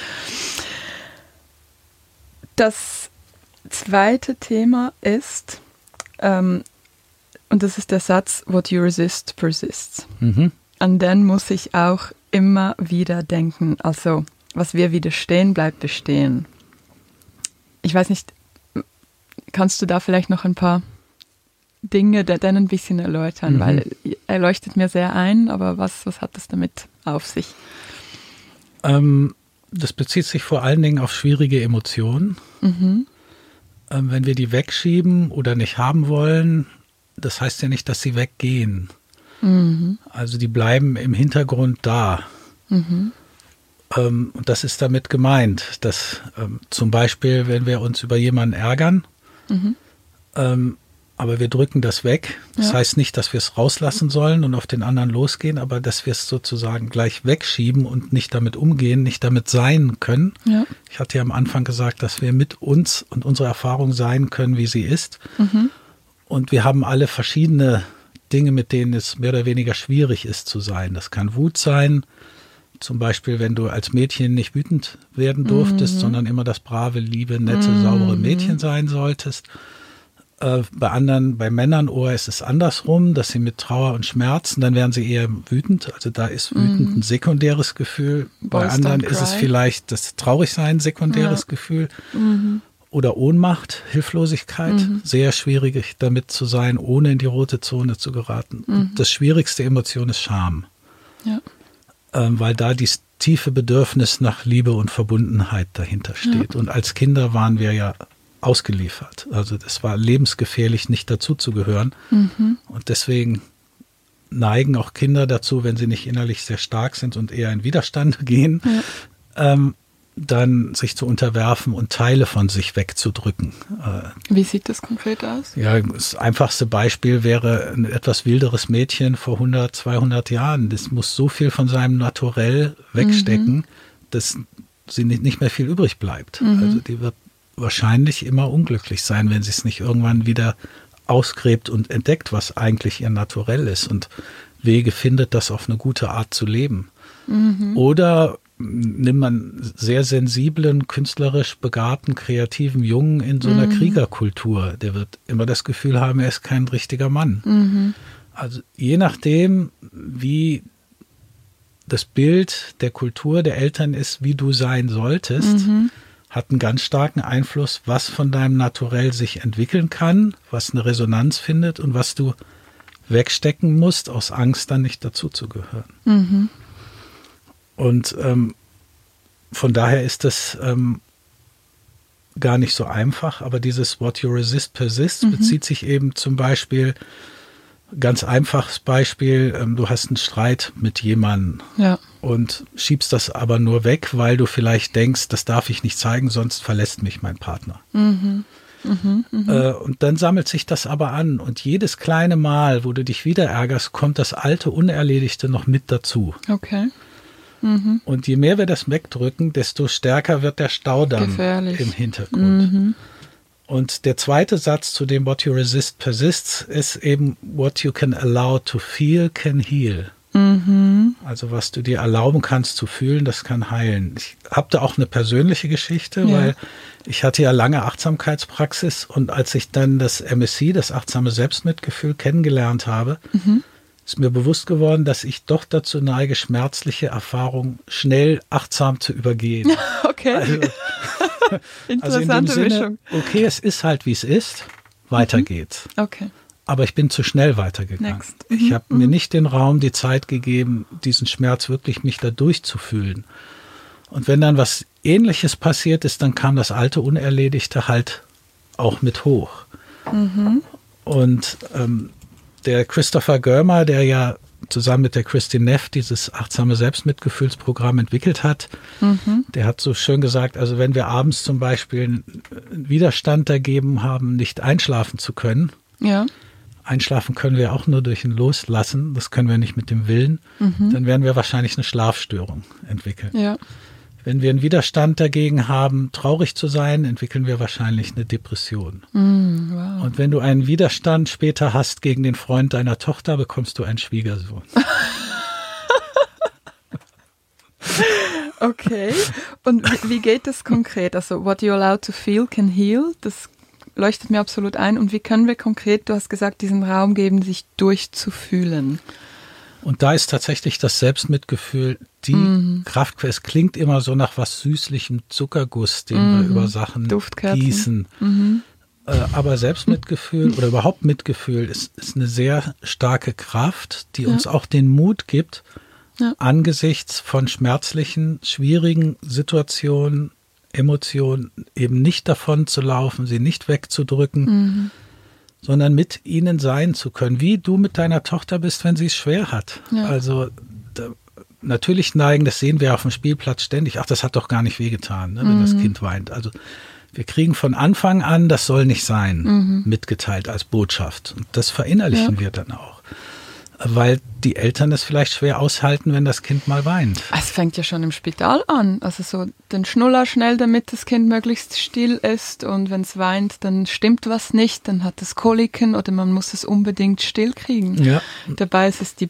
Das zweite Thema ist, und das ist der Satz, what you resist persists. An den muss ich auch immer wieder denken. Also, was wir widerstehen, bleibt bestehen. Ich weiß nicht, kannst du da vielleicht noch ein paar Dinge dann ein bisschen erläutern? Weil er leuchtet mir sehr ein, aber was hat das damit auf sich? Das bezieht sich vor allen Dingen auf schwierige Emotionen. Wenn wir die wegschieben oder nicht haben wollen, das heißt ja nicht, dass sie weggehen. Also die bleiben im Hintergrund da. Und das ist damit gemeint, dass zum Beispiel, wenn wir uns über jemanden ärgern, aber wir drücken das weg. Das heißt nicht, dass wir es rauslassen sollen und auf den anderen losgehen, aber dass wir es sozusagen gleich wegschieben und nicht damit umgehen, nicht damit sein können. Ja. Ich hatte ja am Anfang gesagt, dass wir mit uns und unserer Erfahrung sein können, wie sie ist. Und wir haben alle verschiedene Dinge, mit denen es mehr oder weniger schwierig ist zu sein. Das kann Wut sein, zum Beispiel, wenn du als Mädchen nicht wütend werden durftest, sondern immer das brave, liebe, nette, saubere Mädchen sein solltest. Bei Männern ist es andersrum, dass sie mit Trauer und Schmerzen, dann werden sie eher wütend. Also da ist wütend ein sekundäres Gefühl. Bei anderen ist es vielleicht das Traurigsein ein sekundäres Gefühl. Oder Ohnmacht, Hilflosigkeit, sehr schwierig damit zu sein, ohne in die rote Zone zu geraten. Und das schwierigste Emotion ist Scham, weil da dieses tiefe Bedürfnis nach Liebe und Verbundenheit dahinter steht. Und als Kinder waren wir ja ausgeliefert. Also das war lebensgefährlich, nicht dazuzugehören. Und deswegen neigen auch Kinder dazu, wenn sie nicht innerlich sehr stark sind und eher in Widerstand gehen, dann sich zu unterwerfen und Teile von sich wegzudrücken. Wie sieht das konkret aus? Ja, das einfachste Beispiel wäre ein etwas wilderes Mädchen vor 100, 200 Jahren. Das muss so viel von seinem Naturell wegstecken, dass sie nicht mehr viel übrig bleibt. Also die wird wahrscheinlich immer unglücklich sein, wenn sie es nicht irgendwann wieder ausgräbt und entdeckt, was eigentlich ihr Naturell ist und Wege findet, das auf eine gute Art zu leben. Oder nimmt man sehr sensiblen, künstlerisch begabten, kreativen Jungen in so einer Kriegerkultur. Der wird immer das Gefühl haben, er ist kein richtiger Mann. Also je nachdem, wie das Bild der Kultur der Eltern ist, wie du sein solltest, hat einen ganz starken Einfluss, was von deinem Naturell sich entwickeln kann, was eine Resonanz findet und was du wegstecken musst, aus Angst dann nicht dazu zu gehören. Mhm. Und von daher ist das gar nicht so einfach, aber dieses What you resist persists bezieht sich eben zum Beispiel, ganz einfaches Beispiel, du hast einen Streit mit jemandem und schiebst das aber nur weg, weil du vielleicht denkst, das darf ich nicht zeigen, sonst verlässt mich mein Partner. Mhm. Und dann sammelt sich das aber an und jedes kleine Mal, wo du dich wieder ärgerst, kommt das alte Unerledigte noch mit dazu. Okay. Und je mehr wir das wegdrücken, desto stärker wird der Staudamm im Hintergrund. Und der zweite Satz zu dem What you resist persists ist eben What you can allow to feel can heal. Also was du dir erlauben kannst zu fühlen, das kann heilen. Ich habe da auch eine persönliche Geschichte, weil ich hatte ja lange Achtsamkeitspraxis und als ich dann das MSC, das achtsame Selbstmitgefühl, kennengelernt habe, ist mir bewusst geworden, dass ich doch dazu neige, schmerzliche Erfahrungen schnell achtsam zu übergehen. Okay. Also in dem Sinne, okay, es ist halt, wie es ist, weiter geht's. Okay. Aber ich bin zu schnell weitergegangen. Ich habe mir nicht den Raum, die Zeit gegeben, diesen Schmerz wirklich mich da durchzufühlen. Und wenn dann was Ähnliches passiert ist, dann kam das alte Unerledigte halt auch mit hoch. Und der Christopher Germer, der ja zusammen mit der Kristin Neff dieses achtsame Selbstmitgefühlsprogramm entwickelt hat, der hat so schön gesagt, also wenn wir abends zum Beispiel einen Widerstand dagegen haben, nicht einschlafen zu können, einschlafen können wir auch nur durch ein Loslassen, das können wir nicht mit dem Willen, dann werden wir wahrscheinlich eine Schlafstörung entwickeln. Ja. Wenn wir einen Widerstand dagegen haben, traurig zu sein, entwickeln wir wahrscheinlich eine Depression. Wow. Und wenn du einen Widerstand später hast gegen den Freund deiner Tochter, bekommst du einen Schwiegersohn. Okay. Und wie geht das konkret? Also, what you allow to feel can heal, das leuchtet mir absolut ein. Und wie können wir konkret, du hast gesagt, diesen Raum geben, sich durchzufühlen? Und da ist tatsächlich das Selbstmitgefühl die Kraftquelle. Es klingt immer so nach was Süßlichem Zuckerguss, den wir über Sachen gießen. Aber Selbstmitgefühl oder überhaupt Mitgefühl ist eine sehr starke Kraft, die uns auch den Mut gibt, angesichts von schmerzlichen, schwierigen Situationen, Emotionen eben nicht davon zu laufen, sie nicht wegzudrücken, sondern mit ihnen sein zu können, wie du mit deiner Tochter bist, wenn sie es schwer hat. Also natürlich neigen, das sehen wir auf dem Spielplatz ständig, ach, das hat doch gar nicht wehgetan, ne, wenn das Kind weint. Also wir kriegen von Anfang an, das soll nicht sein, mitgeteilt als Botschaft. Und das verinnerlichen wir dann auch. Weil die Eltern es vielleicht schwer aushalten, wenn das Kind mal weint. Es fängt ja schon im Spital an. Also so den Schnuller schnell, damit das Kind möglichst still ist. Und wenn es weint, dann stimmt was nicht. Dann hat es Koliken oder man muss es unbedingt still kriegen. Ja. Dabei ist es der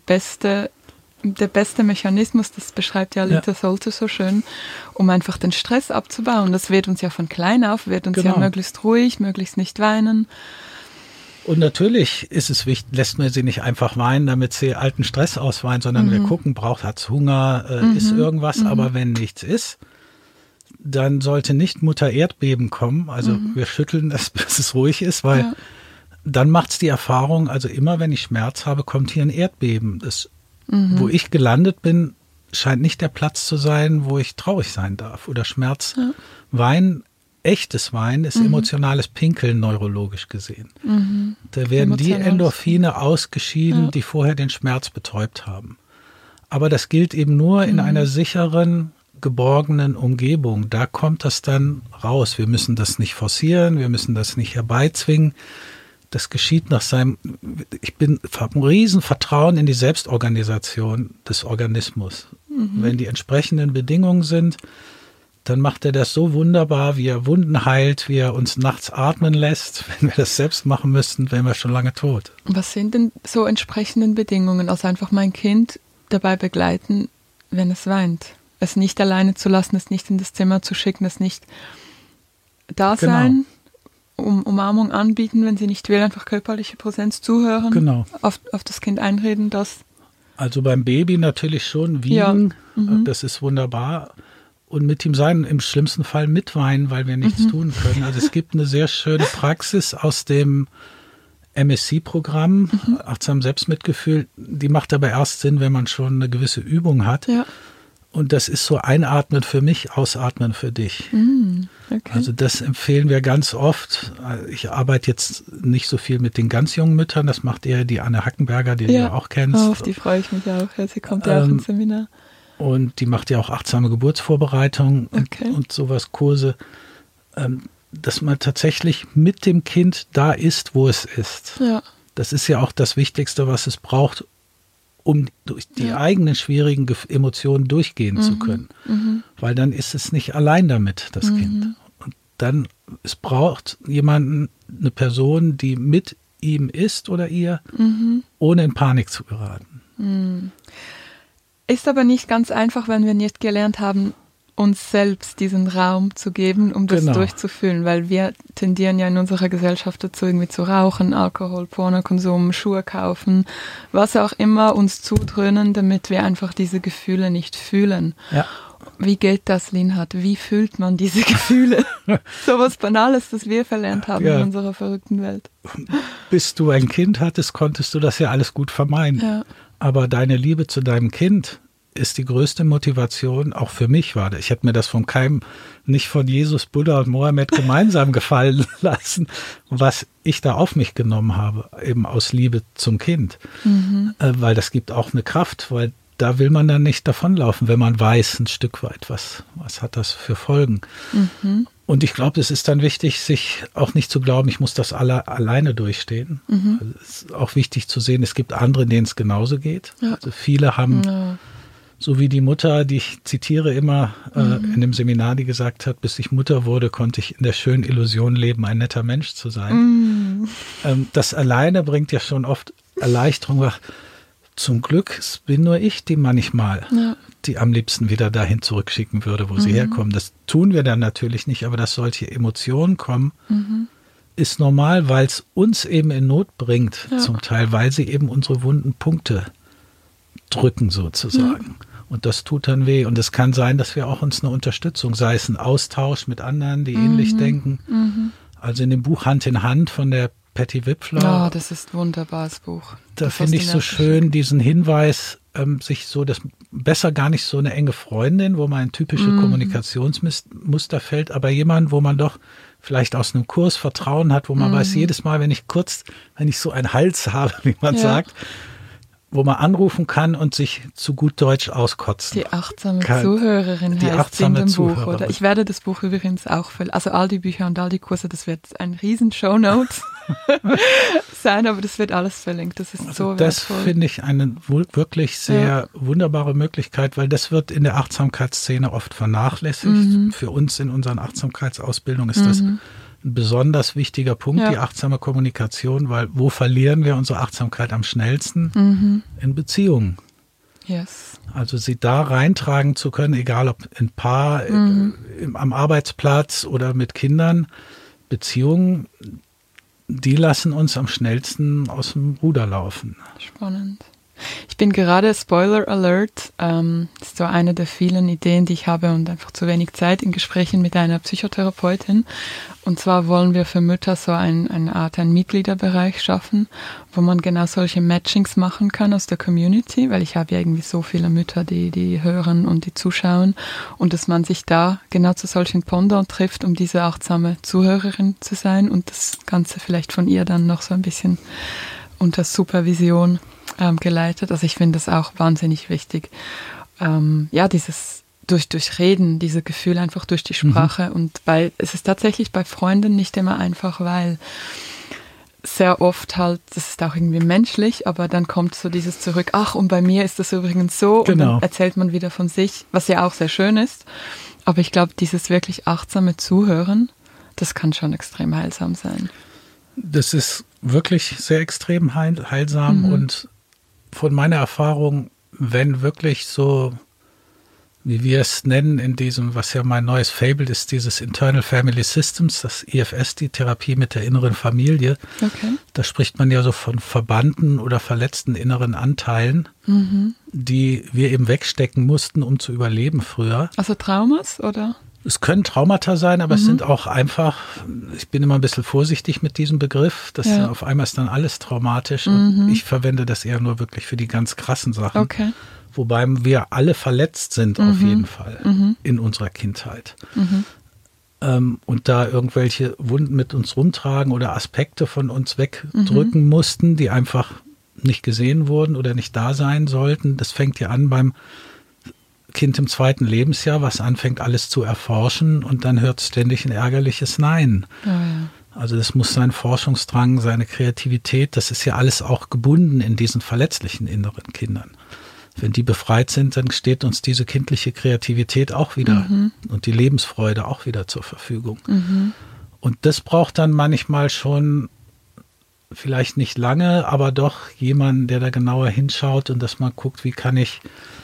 beste Mechanismus, das beschreibt ja Lita Solter so schön, um einfach den Stress abzubauen. Das wird uns ja von klein auf, wird uns ja möglichst ruhig, möglichst nicht weinen. Und natürlich ist es wichtig, lässt man sie nicht einfach weinen, damit sie alten Stress ausweinen, sondern wir gucken, hat es Hunger, ist irgendwas, aber wenn nichts ist, dann sollte nicht Mutter Erdbeben kommen, also wir schütteln das, bis es ruhig ist, weil dann macht es die Erfahrung, also immer wenn ich Schmerz habe, kommt hier ein Erdbeben. Das, wo ich gelandet bin, scheint nicht der Platz zu sein, wo ich traurig sein darf oder Schmerz. Weinen, echtes Weinen ist emotionales Pinkeln neurologisch gesehen. Da werden die Endorphine ausgeschieden, die vorher den Schmerz betäubt haben. Aber das gilt eben nur in einer sicheren, geborgenen Umgebung. Da kommt das dann raus. Wir müssen das nicht forcieren, wir müssen das nicht herbeizwingen. Das geschieht nach seinem, ich habe ein Riesenvertrauen in die Selbstorganisation des Organismus. Wenn die entsprechenden Bedingungen sind, dann macht er das so wunderbar, wie er Wunden heilt, wie er uns nachts atmen lässt. Wenn wir das selbst machen müssten, wären wir schon lange tot. Was sind denn so entsprechenden Bedingungen? Also einfach mein Kind dabei begleiten, wenn es weint. Es nicht alleine zu lassen, es nicht in das Zimmer zu schicken, es nicht da sein, Umarmung anbieten, wenn sie nicht will, einfach körperliche Präsenz zuhören, auf das Kind einreden, das. Also beim Baby natürlich schon wiegen, das ist wunderbar. und mit ihm sein, im schlimmsten Fall mitweinen, weil wir nichts tun können. Also es gibt eine sehr schöne Praxis aus dem MSC-Programm, Achtsam Selbstmitgefühl, die macht aber erst Sinn, wenn man schon eine gewisse Übung hat. Ja. Und das ist so einatmen für mich, ausatmen für dich. Okay. Also das empfehlen wir ganz oft. Ich arbeite jetzt nicht so viel mit den ganz jungen Müttern, das macht eher die Anne Hackenberger, die du ja auch kennst. Auf die freue ich mich auch. Ja, sie kommt ja auch ins Seminar. Und die macht ja auch achtsame Geburtsvorbereitung und sowas, Kurse, dass man tatsächlich mit dem Kind da ist, wo es ist. Ja. Das ist ja auch das Wichtigste, was es braucht, um durch die eigenen schwierigen Emotionen durchgehen zu können. Weil dann ist es nicht allein damit, das Kind. Und dann, es braucht jemanden, eine Person, die mit ihm ist oder ihr, ohne in Panik zu geraten. Ist aber nicht ganz einfach, wenn wir nicht gelernt haben, uns selbst diesen Raum zu geben, um das durchzufühlen, weil wir tendieren ja in unserer Gesellschaft dazu, irgendwie zu rauchen, Alkohol, Pornokonsum, Schuhe kaufen, was auch immer uns zudröhnen, damit wir einfach diese Gefühle nicht fühlen. Ja. Wie geht das, Linhard? Wie fühlt man diese Gefühle? So was Banales, das wir verlernt haben in unserer verrückten Welt. Bis du ein Kind hattest, konntest du das ja alles gut vermeiden. Ja. Aber deine Liebe zu deinem Kind ist die größte Motivation, auch für mich war das. Ich hätte mir das vom Keim nicht von Jesus, Buddha und Mohammed gemeinsam gefallen lassen, was ich da auf mich genommen habe, eben aus Liebe zum Kind. Weil das gibt auch eine Kraft, weil da will man dann nicht davonlaufen, wenn man weiß ein Stück weit, was hat das für Folgen. Und ich glaube, es ist dann wichtig, sich auch nicht zu glauben, ich muss das alleine durchstehen. Also es ist auch wichtig zu sehen, es gibt andere, denen es genauso geht. Ja. Also viele haben, so wie die Mutter, die ich zitiere immer in dem Seminar, die gesagt hat, bis ich Mutter wurde, konnte ich in der schönen Illusion leben, ein netter Mensch zu sein. Das alleine bringt ja schon oft Erleichterung. Zum Glück, es bin nur ich, die manchmal die am liebsten wieder dahin zurückschicken würde, wo sie herkommen. Das tun wir dann natürlich nicht, aber dass solche Emotionen kommen, ist normal, weil es uns eben in Not bringt, zum Teil, weil sie eben unsere wunden Punkte drücken sozusagen. Und das tut dann weh. Und es kann sein, dass wir auch uns eine Unterstützung, sei es ein Austausch mit anderen, die ähnlich denken. Also in dem Buch Hand in Hand von der Patty Wipfler. Oh, das ist ein wunderbares Buch. Da finde ich so schön diesen Hinweis, sich so, das besser gar nicht so eine enge Freundin, wo man in typische Kommunikationsmuster fällt, aber jemand, wo man doch vielleicht aus einem Kurs Vertrauen hat, wo man weiß, jedes Mal, wenn ich so einen Hals habe, wie man sagt, wo man anrufen kann und sich zu gut Deutsch auskotzen. Die achtsame Zuhörerin heißt in dem Buch, oder? Ich werde das Buch übrigens auch, also all die Bücher und all die Kurse, das wird ein riesen Shownote sein, aber das wird alles verlinkt. Das ist also so wertvoll. Das finde ich eine wirklich sehr wunderbare Möglichkeit, weil das wird in der Achtsamkeitsszene oft vernachlässigt. Für uns in unseren Achtsamkeitsausbildungen ist das ein besonders wichtiger Punkt, die achtsame Kommunikation, weil wo verlieren wir unsere Achtsamkeit am schnellsten? In Beziehungen. Yes. Also sie da reintragen zu können, egal ob in Paar, am Arbeitsplatz oder mit Kindern, Beziehungen, die lassen uns am schnellsten aus dem Ruder laufen. Spannend. Ich bin gerade, Spoiler Alert, das ist so eine der vielen Ideen, die ich habe und einfach zu wenig Zeit in Gesprächen mit einer Psychotherapeutin. Und zwar wollen wir für Mütter so eine Art Mitgliederbereich schaffen, wo man genau solche Matchings machen kann aus der Community, weil ich habe ja irgendwie so viele Mütter, die hören und die zuschauen und dass man sich da genau zu solchen Pendant trifft, um diese achtsame Zuhörerin zu sein und das Ganze vielleicht von ihr dann noch so ein bisschen unter Supervision geleitet. Also ich finde das auch wahnsinnig wichtig. Dieses durch Reden, diese Gefühle einfach durch die Sprache. Und es ist tatsächlich bei Freunden nicht immer einfach, weil sehr oft halt, das ist auch irgendwie menschlich, aber dann kommt so dieses zurück, ach, und bei mir ist das übrigens so. Genau. Und dann erzählt man wieder von sich, was ja auch sehr schön ist. Aber ich glaube, dieses wirklich achtsame Zuhören, das kann schon extrem heilsam sein. Das ist wirklich sehr extrem heilsam und von meiner Erfahrung, wenn wirklich so wie wir es nennen in diesem, was ja mein neues Fable ist, dieses Internal Family Systems, das IFS, die Therapie mit der inneren Familie. Okay. Da spricht man ja so von verbannten oder verletzten inneren Anteilen, die wir eben wegstecken mussten, um zu überleben früher. Also Traumas, oder? Es können Traumata sein, aber es sind auch einfach, ich bin immer ein bisschen vorsichtig mit diesem Begriff, auf einmal ist dann alles traumatisch und ich verwende das eher nur wirklich für die ganz krassen Sachen. Okay. Wobei wir alle verletzt sind auf jeden Fall in unserer Kindheit. Und da irgendwelche Wunden mit uns rumtragen oder Aspekte von uns wegdrücken mussten, die einfach nicht gesehen wurden oder nicht da sein sollten. Das fängt ja an beim Kind im 2. Lebensjahr, was anfängt, alles zu erforschen und dann hört ständig ein ärgerliches Nein. Oh, ja. Also das muss sein Forschungsdrang, seine Kreativität, das ist ja alles auch gebunden in diesen verletzlichen inneren Kindern. Wenn die befreit sind, dann steht uns diese kindliche Kreativität auch wieder und die Lebensfreude auch wieder zur Verfügung. Und das braucht dann manchmal schon vielleicht nicht lange, aber doch jemanden, der da genauer hinschaut und dass man guckt, wie kann ich,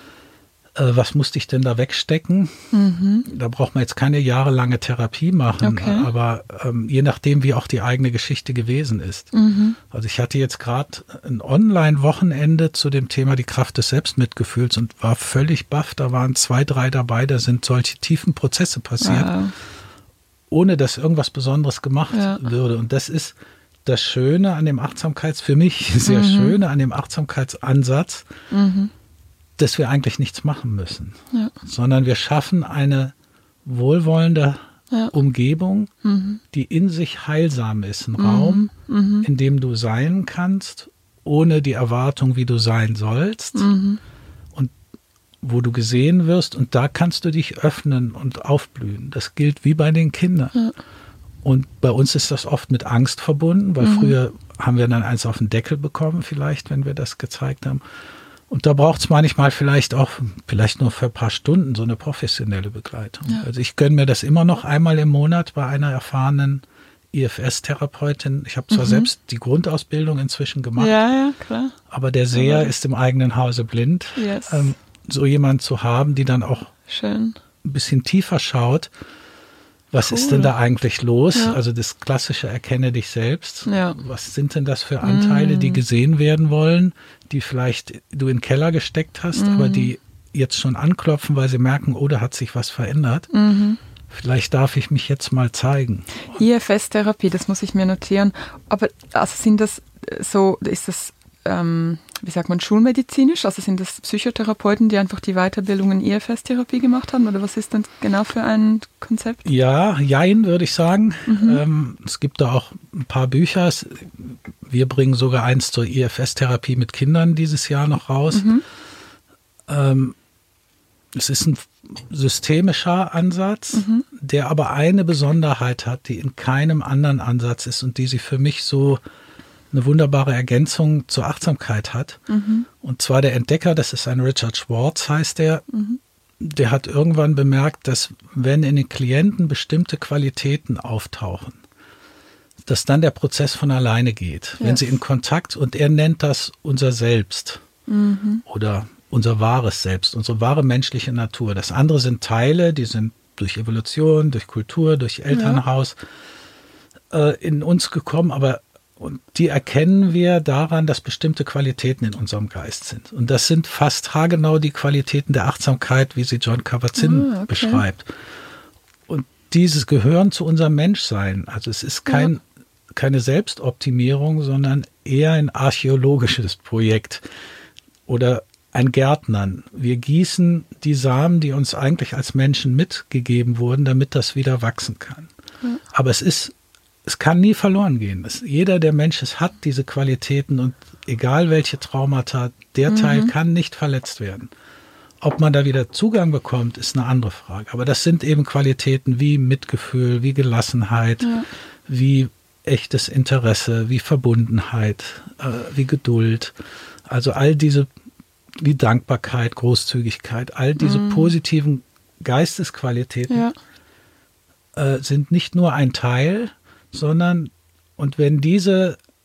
was musste ich denn da wegstecken? Da braucht man jetzt keine jahrelange Therapie machen, aber je nachdem, wie auch die eigene Geschichte gewesen ist. Also ich hatte jetzt gerade ein Online-Wochenende zu dem Thema die Kraft des Selbstmitgefühls und war völlig baff. Da waren 2, 3 dabei, da sind solche tiefen Prozesse passiert, ohne dass irgendwas Besonderes gemacht würde. Und das ist das Schöne an dem für mich sehr Schöne an dem Achtsamkeitsansatz, dass wir eigentlich nichts machen müssen, sondern wir schaffen eine wohlwollende Umgebung, die in sich heilsam ist. Ein Raum, in dem du sein kannst, ohne die Erwartung, wie du sein sollst und wo du gesehen wirst. Und da kannst du dich öffnen und aufblühen. Das gilt wie bei den Kindern. Und bei uns ist das oft mit Angst verbunden, weil früher haben wir dann eins auf den Deckel bekommen, vielleicht, wenn wir das gezeigt haben. Und da braucht es manchmal vielleicht nur für ein paar Stunden so eine professionelle Begleitung. Ja. Also ich gönne mir das immer noch einmal im Monat bei einer erfahrenen IFS-Therapeutin. Ich habe zwar selbst die Grundausbildung inzwischen gemacht, klar. Aber der Seher ist im eigenen Hause blind. Yes. So jemand zu haben, die dann auch schön ein bisschen tiefer schaut, was ist denn da eigentlich los? Ja. Also das klassische Erkenne dich selbst. Ja. Was sind denn das für Anteile, die gesehen werden wollen, die vielleicht du in den Keller gesteckt hast, aber die jetzt schon anklopfen, weil sie merken, oh, da hat sich was verändert. Vielleicht darf ich mich jetzt mal zeigen. IFS-Therapie, das muss ich mir notieren. Aber also sind das so, ist das wie sagt man, schulmedizinisch? Also sind das Psychotherapeuten, die einfach die Weiterbildung in IFS-Therapie gemacht haben? Oder was ist denn genau für ein Konzept? Ja, jein, würde ich sagen. Es gibt da auch ein paar Bücher. Wir bringen sogar eins zur IFS-Therapie mit Kindern dieses Jahr noch raus. Es ist ein systemischer Ansatz, der aber eine Besonderheit hat, die in keinem anderen Ansatz ist und die sie für mich so eine wunderbare Ergänzung zur Achtsamkeit hat. Und zwar der Entdecker, das ist ein Richard Schwartz, heißt der, der hat irgendwann bemerkt, dass wenn in den Klienten bestimmte Qualitäten auftauchen, dass dann der Prozess von alleine geht. Wenn sie in Kontakt, und er nennt das unser Selbst oder unser wahres Selbst, unsere wahre menschliche Natur. Das andere sind Teile, die sind durch Evolution, durch Kultur, durch Elternhaus in uns gekommen, und die erkennen wir daran, dass bestimmte Qualitäten in unserem Geist sind. Und das sind fast haargenau die Qualitäten der Achtsamkeit, wie sie Jon Kabat-Zinn beschreibt. Und dieses gehören zu unserem Menschsein. Also es ist keine Selbstoptimierung, sondern eher ein archäologisches Projekt oder ein Gärtnern. Wir gießen die Samen, die uns eigentlich als Menschen mitgegeben wurden, damit das wieder wachsen kann. Aber es kann nie verloren gehen. Jeder, der Mensch ist, hat diese Qualitäten und egal welche Traumata, der Teil kann nicht verletzt werden. Ob man da wieder Zugang bekommt, ist eine andere Frage. Aber das sind eben Qualitäten wie Mitgefühl, wie Gelassenheit, wie echtes Interesse, wie Verbundenheit, wie Geduld. Also all diese, wie Dankbarkeit, Großzügigkeit, all diese positiven Geistesqualitäten sind nicht nur ein Teil, sondern, und wenn diese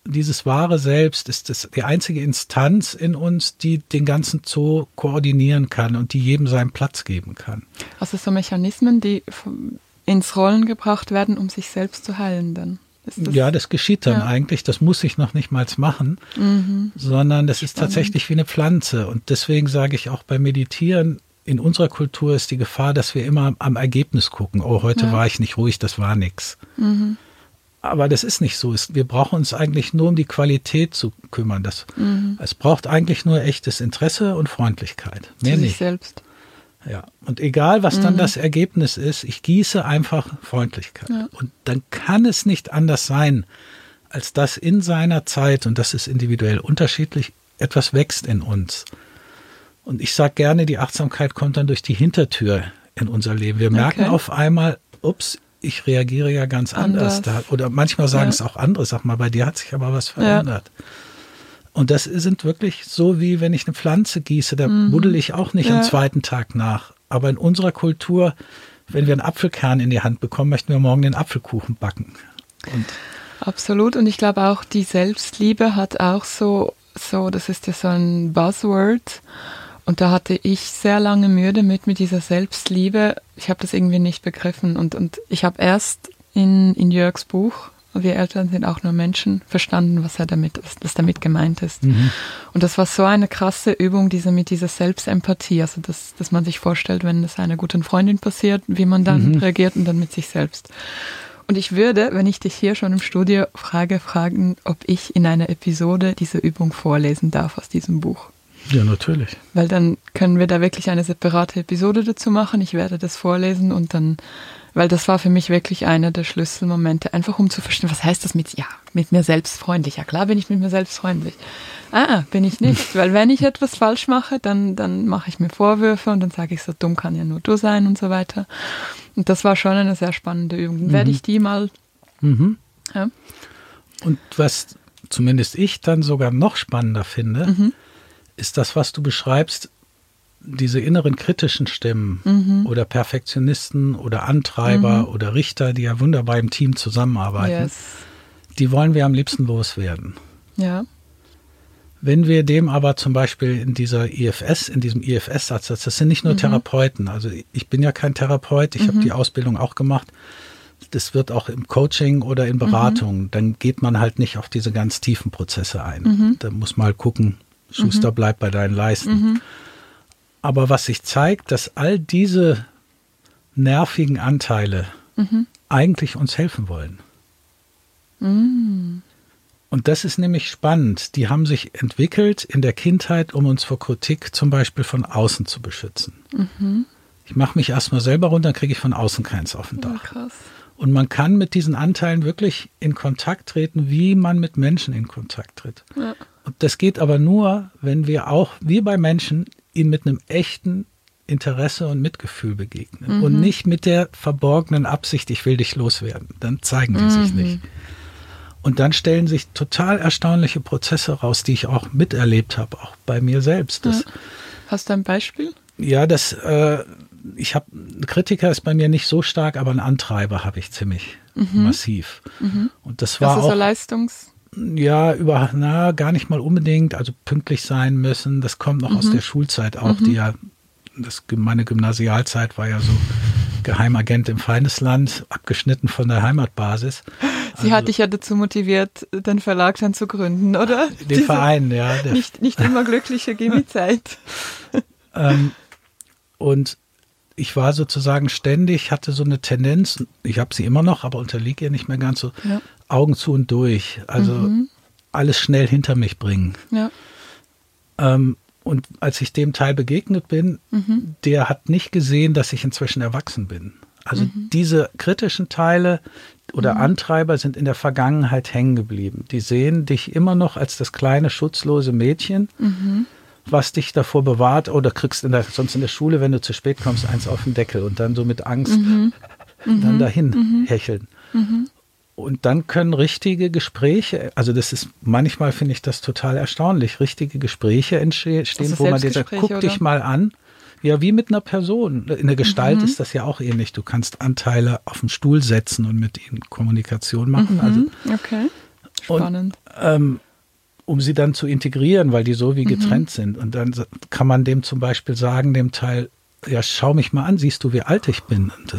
dieses wahre Selbst ist die einzige Instanz in uns, die den ganzen Zoo koordinieren kann und die jedem seinen Platz geben kann. Also so Mechanismen, die ins Rollen gebracht werden, um sich selbst zu heilen dann. Ja, das geschieht dann eigentlich. Das muss ich noch nicht mal machen, sondern das ist tatsächlich wie eine Pflanze. Und deswegen sage ich auch beim Meditieren, in unserer Kultur ist die Gefahr, dass wir immer am Ergebnis gucken. Oh, heute war ich nicht ruhig, das war nichts. Aber das ist nicht so. Wir brauchen uns eigentlich nur um die Qualität zu kümmern. Es braucht eigentlich nur echtes Interesse und Freundlichkeit. Mehr zu nicht. Sich selbst. Ja, und egal, was dann das Ergebnis ist, ich gieße einfach Freundlichkeit. Ja. Und dann kann es nicht anders sein, als dass in seiner Zeit, und das ist individuell unterschiedlich, etwas wächst in uns. Und ich sage gerne, die Achtsamkeit kommt dann durch die Hintertür in unser Leben. Wir merken auf einmal, ups, ich reagiere ja ganz anders. Oder manchmal sagen es auch andere, sag mal, bei dir hat sich aber was verändert. Ja. Und das sind wirklich so, wie wenn ich eine Pflanze gieße, da buddel ich auch nicht am zweiten Tag nach. Aber in unserer Kultur, wenn wir einen Apfelkern in die Hand bekommen, möchten wir morgen den Apfelkuchen backen. Absolut. Und ich glaube auch, die Selbstliebe hat auch so, das ist ja so ein Buzzword. Und da hatte ich sehr lange Mühe damit, mit dieser Selbstliebe. Ich habe das irgendwie nicht begriffen. Und ich habe erst in Jörgs Buch, Wir Eltern sind auch nur Menschen, verstanden, was damit gemeint ist. Und das war so eine krasse Übung, mit dieser Selbstempathie, also dass man sich vorstellt, wenn es einer guten Freundin passiert, wie man dann reagiert und dann mit sich selbst. Und ich würde, wenn ich dich hier schon im Studio fragen, ob ich in einer Episode diese Übung vorlesen darf aus diesem Buch. Ja, natürlich. Weil dann können wir da wirklich eine separate Episode dazu machen. Ich werde das vorlesen und dann, weil das war für mich wirklich einer der Schlüsselmomente, einfach um zu verstehen, was heißt das mit mir selbst freundlich? Ja klar bin ich mit mir selbst freundlich. Bin ich nicht, weil wenn ich etwas falsch mache, dann mache ich mir Vorwürfe und dann sage ich, so dumm kann ja nur du sein und so weiter. Und das war schon eine sehr spannende Übung. Dann werde ich die mal... Ja. Und was zumindest ich dann sogar noch spannender finde, ist das, was du beschreibst, diese inneren kritischen Stimmen oder Perfektionisten oder Antreiber oder Richter, die ja wunderbar im Team zusammenarbeiten, die wollen wir am liebsten loswerden. Ja. Wenn wir dem aber zum Beispiel in diesem IFS-Satz, das sind nicht nur Therapeuten, also ich bin ja kein Therapeut, ich habe die Ausbildung auch gemacht, das wird auch im Coaching oder in Beratung, dann geht man halt nicht auf diese ganz tiefen Prozesse ein. Da muss man halt gucken, Schuster, bleib bei deinen Leisten. Aber was sich zeigt, dass all diese nervigen Anteile eigentlich uns helfen wollen. Und das ist nämlich spannend. Die haben sich entwickelt in der Kindheit, um uns vor Kritik zum Beispiel von außen zu beschützen. Ich mache mich erstmal selber runter, dann kriege ich von außen keins auf den Dach. Krass. Und man kann mit diesen Anteilen wirklich in Kontakt treten, wie man mit Menschen in Kontakt tritt. Ja. Und das geht aber nur, wenn wir auch, wie bei Menschen, ihnen mit einem echten Interesse und Mitgefühl begegnen. Und nicht mit der verborgenen Absicht, ich will dich loswerden. Dann zeigen die sich nicht. Und dann stellen sich total erstaunliche Prozesse raus, die ich auch miterlebt habe, auch bei mir selbst. Hast du ein Beispiel? Ja, Kritiker ist bei mir nicht so stark, aber einen Antreiber habe ich ziemlich massiv. Und das war auch so ja, gar nicht mal unbedingt, also pünktlich sein müssen. Das kommt noch aus der Schulzeit auch, die ja, meine Gymnasialzeit war ja so Geheimagent im Feindesland, abgeschnitten von der Heimatbasis. Sie hat dich ja dazu motiviert, den Verlag dann zu gründen, oder? Den Verein, ja. Nicht immer glückliche Chemiezeit. Und ich war sozusagen ständig, hatte so eine Tendenz, ich habe sie immer noch, aber unterliege ihr nicht mehr ganz so, Augen zu und durch. Also alles schnell hinter mich bringen. Ja. Und als ich dem Teil begegnet bin, der hat nicht gesehen, dass ich inzwischen erwachsen bin. Also diese kritischen Teile oder Antreiber sind in der Vergangenheit hängen geblieben. Die sehen dich immer noch als das kleine, schutzlose Mädchen, was dich davor bewahrt, oder kriegst sonst in der Schule, wenn du zu spät kommst, eins auf den Deckel und dann so mit Angst dann dahin hecheln. Und dann können richtige Gespräche, also das ist, manchmal finde ich das total erstaunlich, richtige Gespräche entstehen, wo man dir sagt, guck dich mal an. Ja, wie mit einer Person. In der Gestalt ist das ja auch ähnlich. Du kannst Anteile auf den Stuhl setzen und mit ihnen Kommunikation machen. Also, Spannend. Und, um sie dann zu integrieren, weil die so wie getrennt sind. Und dann kann man dem zum Beispiel sagen, dem Teil, ja, schau mich mal an, siehst du, wie alt ich bin? Und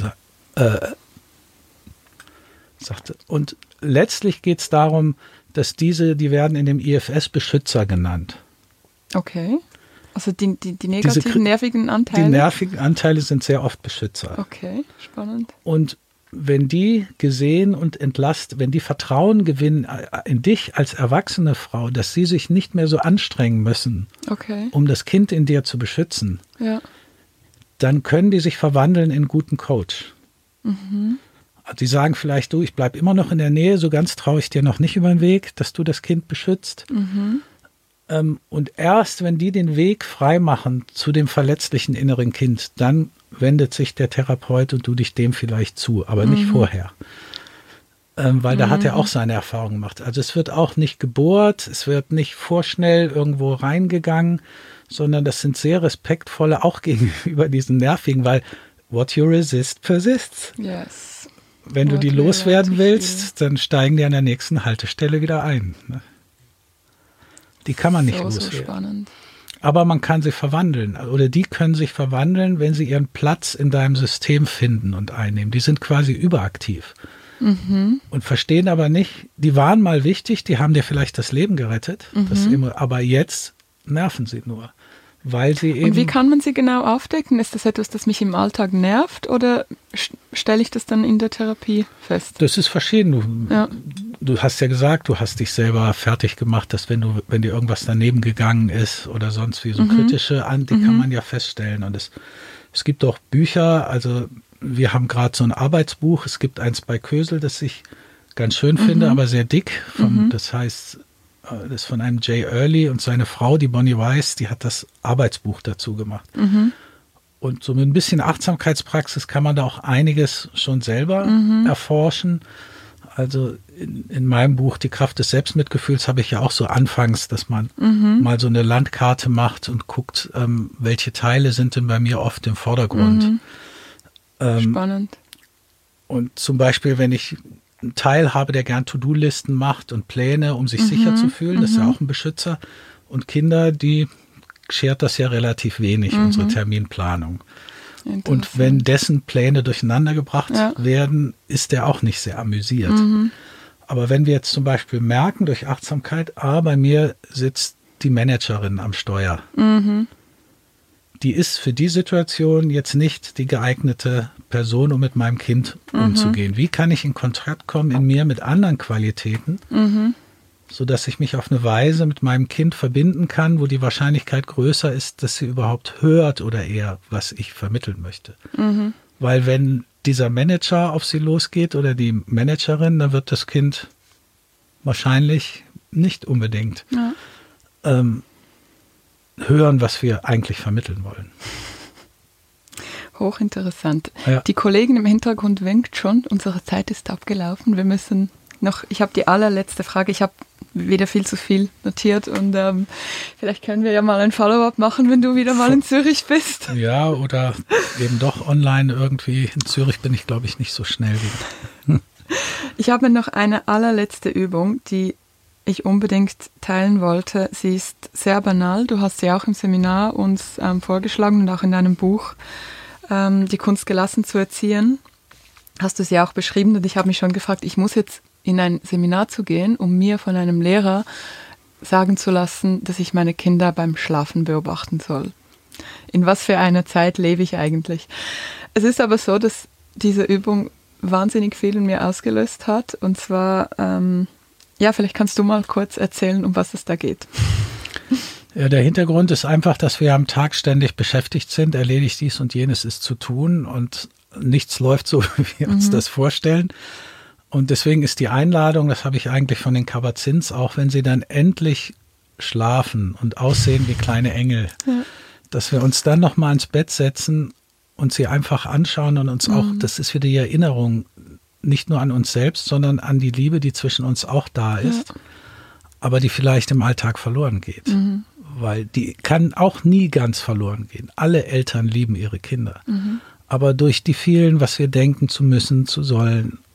sagte, und letztlich geht es darum, dass die werden in dem IFS Beschützer genannt. Okay. Also die negativen, nervigen Anteile? Die nervigen Anteile sind sehr oft Beschützer. Okay, spannend. Und wenn die gesehen und entlastet, wenn die Vertrauen gewinnen in dich als erwachsene Frau, dass sie sich nicht mehr so anstrengen müssen, um das Kind in dir zu beschützen, dann können die sich verwandeln in guten Coach. Die sagen vielleicht, du, ich bleibe immer noch in der Nähe, so ganz traue ich dir noch nicht über den Weg, dass du das Kind beschützt. Und erst wenn die den Weg frei machen zu dem verletzlichen inneren Kind, dann wendet sich der Therapeut und du dich dem vielleicht zu, aber nicht vorher. Weil da hat er auch seine Erfahrungen gemacht. Also es wird auch nicht gebohrt, es wird nicht vorschnell irgendwo reingegangen, sondern das sind sehr respektvolle, auch gegenüber diesen nervigen, weil what you resist persists. Yes. Wenn du die loswerden willst, dann steigen die an der nächsten Haltestelle wieder ein. Die kann man nicht loswerden. So spannend. Aber man kann sie verwandeln oder die können sich verwandeln, wenn sie ihren Platz in deinem System finden und einnehmen. Die sind quasi überaktiv und verstehen aber nicht, die waren mal wichtig, die haben dir vielleicht das Leben gerettet, aber jetzt nerven sie nur. Weil sie eben. Und wie kann man sie genau aufdecken? Ist das etwas, das mich im Alltag nervt oder stelle ich das dann in der Therapie fest? Das ist verschieden. Du hast ja gesagt, du hast dich selber fertig gemacht, dass wenn dir irgendwas daneben gegangen ist oder sonst wie so kritische die kann man ja feststellen. Und es gibt auch Bücher, also wir haben gerade so ein Arbeitsbuch, es gibt eins bei Kösel, das ich ganz schön finde, aber sehr dick. Das heißt, das ist von einem Jay Early und seine Frau, die Bonnie Weiss, die hat das Arbeitsbuch dazu gemacht. Und so mit ein bisschen Achtsamkeitspraxis kann man da auch einiges schon selber erforschen. Also in meinem Buch Die Kraft des Selbstmitgefühls habe ich ja auch so anfangs, dass man mal so eine Landkarte macht und guckt, welche Teile sind denn bei mir oft im Vordergrund. Spannend. Und zum Beispiel, wenn ich einen Teil habe, der gern To-Do-Listen macht und Pläne, um sich sicher zu fühlen, das ist ja auch ein Beschützer. Und Kinder, die schert das ja relativ wenig, unsere Terminplanung. Und wenn dessen Pläne durcheinander gebracht werden, ist der auch nicht sehr amüsiert. Aber wenn wir jetzt zum Beispiel merken durch Achtsamkeit, bei mir sitzt die Managerin am Steuer. Die ist für die Situation jetzt nicht die geeignete Person, um mit meinem Kind umzugehen. Wie kann ich in Kontakt kommen in mir mit anderen Qualitäten, sodass ich mich auf eine Weise mit meinem Kind verbinden kann, wo die Wahrscheinlichkeit größer ist, dass sie überhaupt hört oder eher, was ich vermitteln möchte. Weil wenn dieser Manager auf sie losgeht oder die Managerin, dann wird das Kind wahrscheinlich nicht unbedingt hören, was wir eigentlich vermitteln wollen. Hochinteressant. Ja. Die Kollegin im Hintergrund winkt schon, unsere Zeit ist abgelaufen. Wir müssen noch, ich habe die allerletzte Frage, ich habe wieder viel zu viel notiert und vielleicht können wir ja mal ein Follow-up machen, wenn du wieder mal in Zürich bist. Ja, oder eben doch online irgendwie. In Zürich bin ich, glaube ich, nicht so schnell wieder. Ich habe noch eine allerletzte Übung, die ich unbedingt teilen wollte. Sie ist sehr banal. Du hast sie auch im Seminar uns vorgeschlagen und auch in deinem Buch Die Kunst gelassen zu erziehen. Hast du sie auch beschrieben und ich habe mich schon gefragt, ich muss jetzt in ein Seminar zu gehen, um mir von einem Lehrer sagen zu lassen, dass ich meine Kinder beim Schlafen beobachten soll. In was für einer Zeit lebe ich eigentlich? Es ist aber so, dass diese Übung wahnsinnig viel in mir ausgelöst hat und zwar vielleicht kannst du mal kurz erzählen, um was es da geht. Ja, der Hintergrund ist einfach, dass wir am Tag ständig beschäftigt sind, erledigt dies und jenes ist zu tun und nichts läuft so, wie wir uns das vorstellen. Und deswegen ist die Einladung, das habe ich eigentlich von den Kabat-Zins, auch wenn sie dann endlich schlafen und aussehen wie kleine Engel, dass wir uns dann nochmal ins Bett setzen und sie einfach anschauen und uns auch, das ist wieder die Erinnerung, nicht nur an uns selbst, sondern an die Liebe, die zwischen uns auch da ist, aber die vielleicht im Alltag verloren geht. Weil die kann auch nie ganz verloren gehen. Alle Eltern lieben ihre Kinder. Aber durch die vielen, was wir denken zu müssen, zu sollen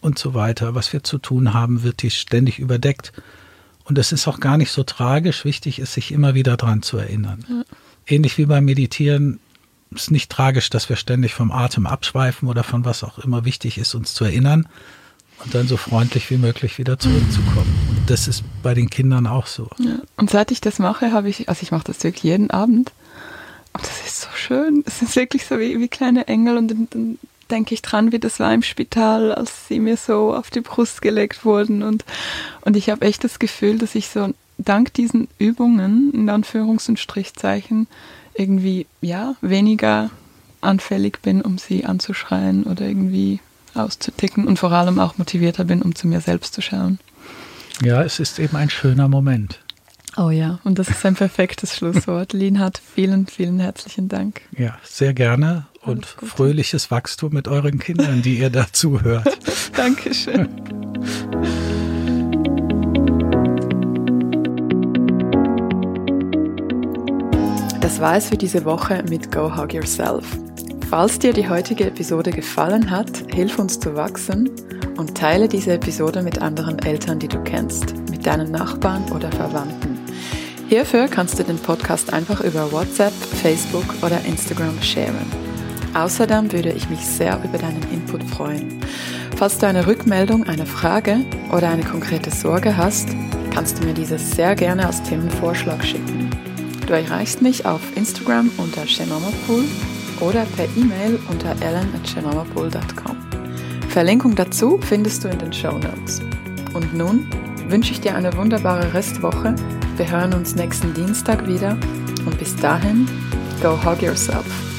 und so weiter, was wir zu tun haben, wird die ständig überdeckt. Und es ist auch gar nicht so tragisch. Wichtig ist, sich immer wieder dran zu erinnern. Ja. Ähnlich wie beim Meditieren ist nicht tragisch, dass wir ständig vom Atem abschweifen oder von was auch immer wichtig ist, uns zu erinnern und dann so freundlich wie möglich wieder zurückzukommen. Und das ist bei den Kindern auch so. Ja. Und seit ich das mache, ich mache das wirklich jeden Abend. Und das ist so schön. Es ist wirklich so wie kleine Engel. Und dann denke ich dran, wie das war im Spital, als sie mir so auf die Brust gelegt wurden. Und ich habe echt das Gefühl, dass ich so dank diesen Übungen, in Anführungs- und Strichzeichen, irgendwie weniger anfällig bin, um sie anzuschreien oder irgendwie auszuticken und vor allem auch motivierter bin, um zu mir selbst zu schauen. Ja, es ist eben ein schöner Moment. Oh ja, und das ist ein perfektes Schlusswort. Lienhard, vielen, vielen herzlichen Dank. Ja, sehr gerne und fröhliches Wachstum mit euren Kindern, die ihr dazu hört. Dankeschön. Das war es für diese Woche mit Go Hug Yourself. Falls dir die heutige Episode gefallen hat, hilf uns zu wachsen und teile diese Episode mit anderen Eltern, die du kennst, mit deinen Nachbarn oder Verwandten. Hierfür kannst du den Podcast einfach über WhatsApp, Facebook oder Instagram sharen. Außerdem würde ich mich sehr über deinen Input freuen. Falls du eine Rückmeldung, eine Frage oder eine konkrete Sorge hast, kannst du mir diese sehr gerne als Themenvorschlag schicken. Du erreichst mich auf Instagram unter shemamapool oder per E-Mail unter ellen@shemamapool.com. Verlinkung dazu findest du in den Shownotes. Und nun wünsche ich dir eine wunderbare Restwoche. Wir hören uns nächsten Dienstag wieder und bis dahin, go hug yourself.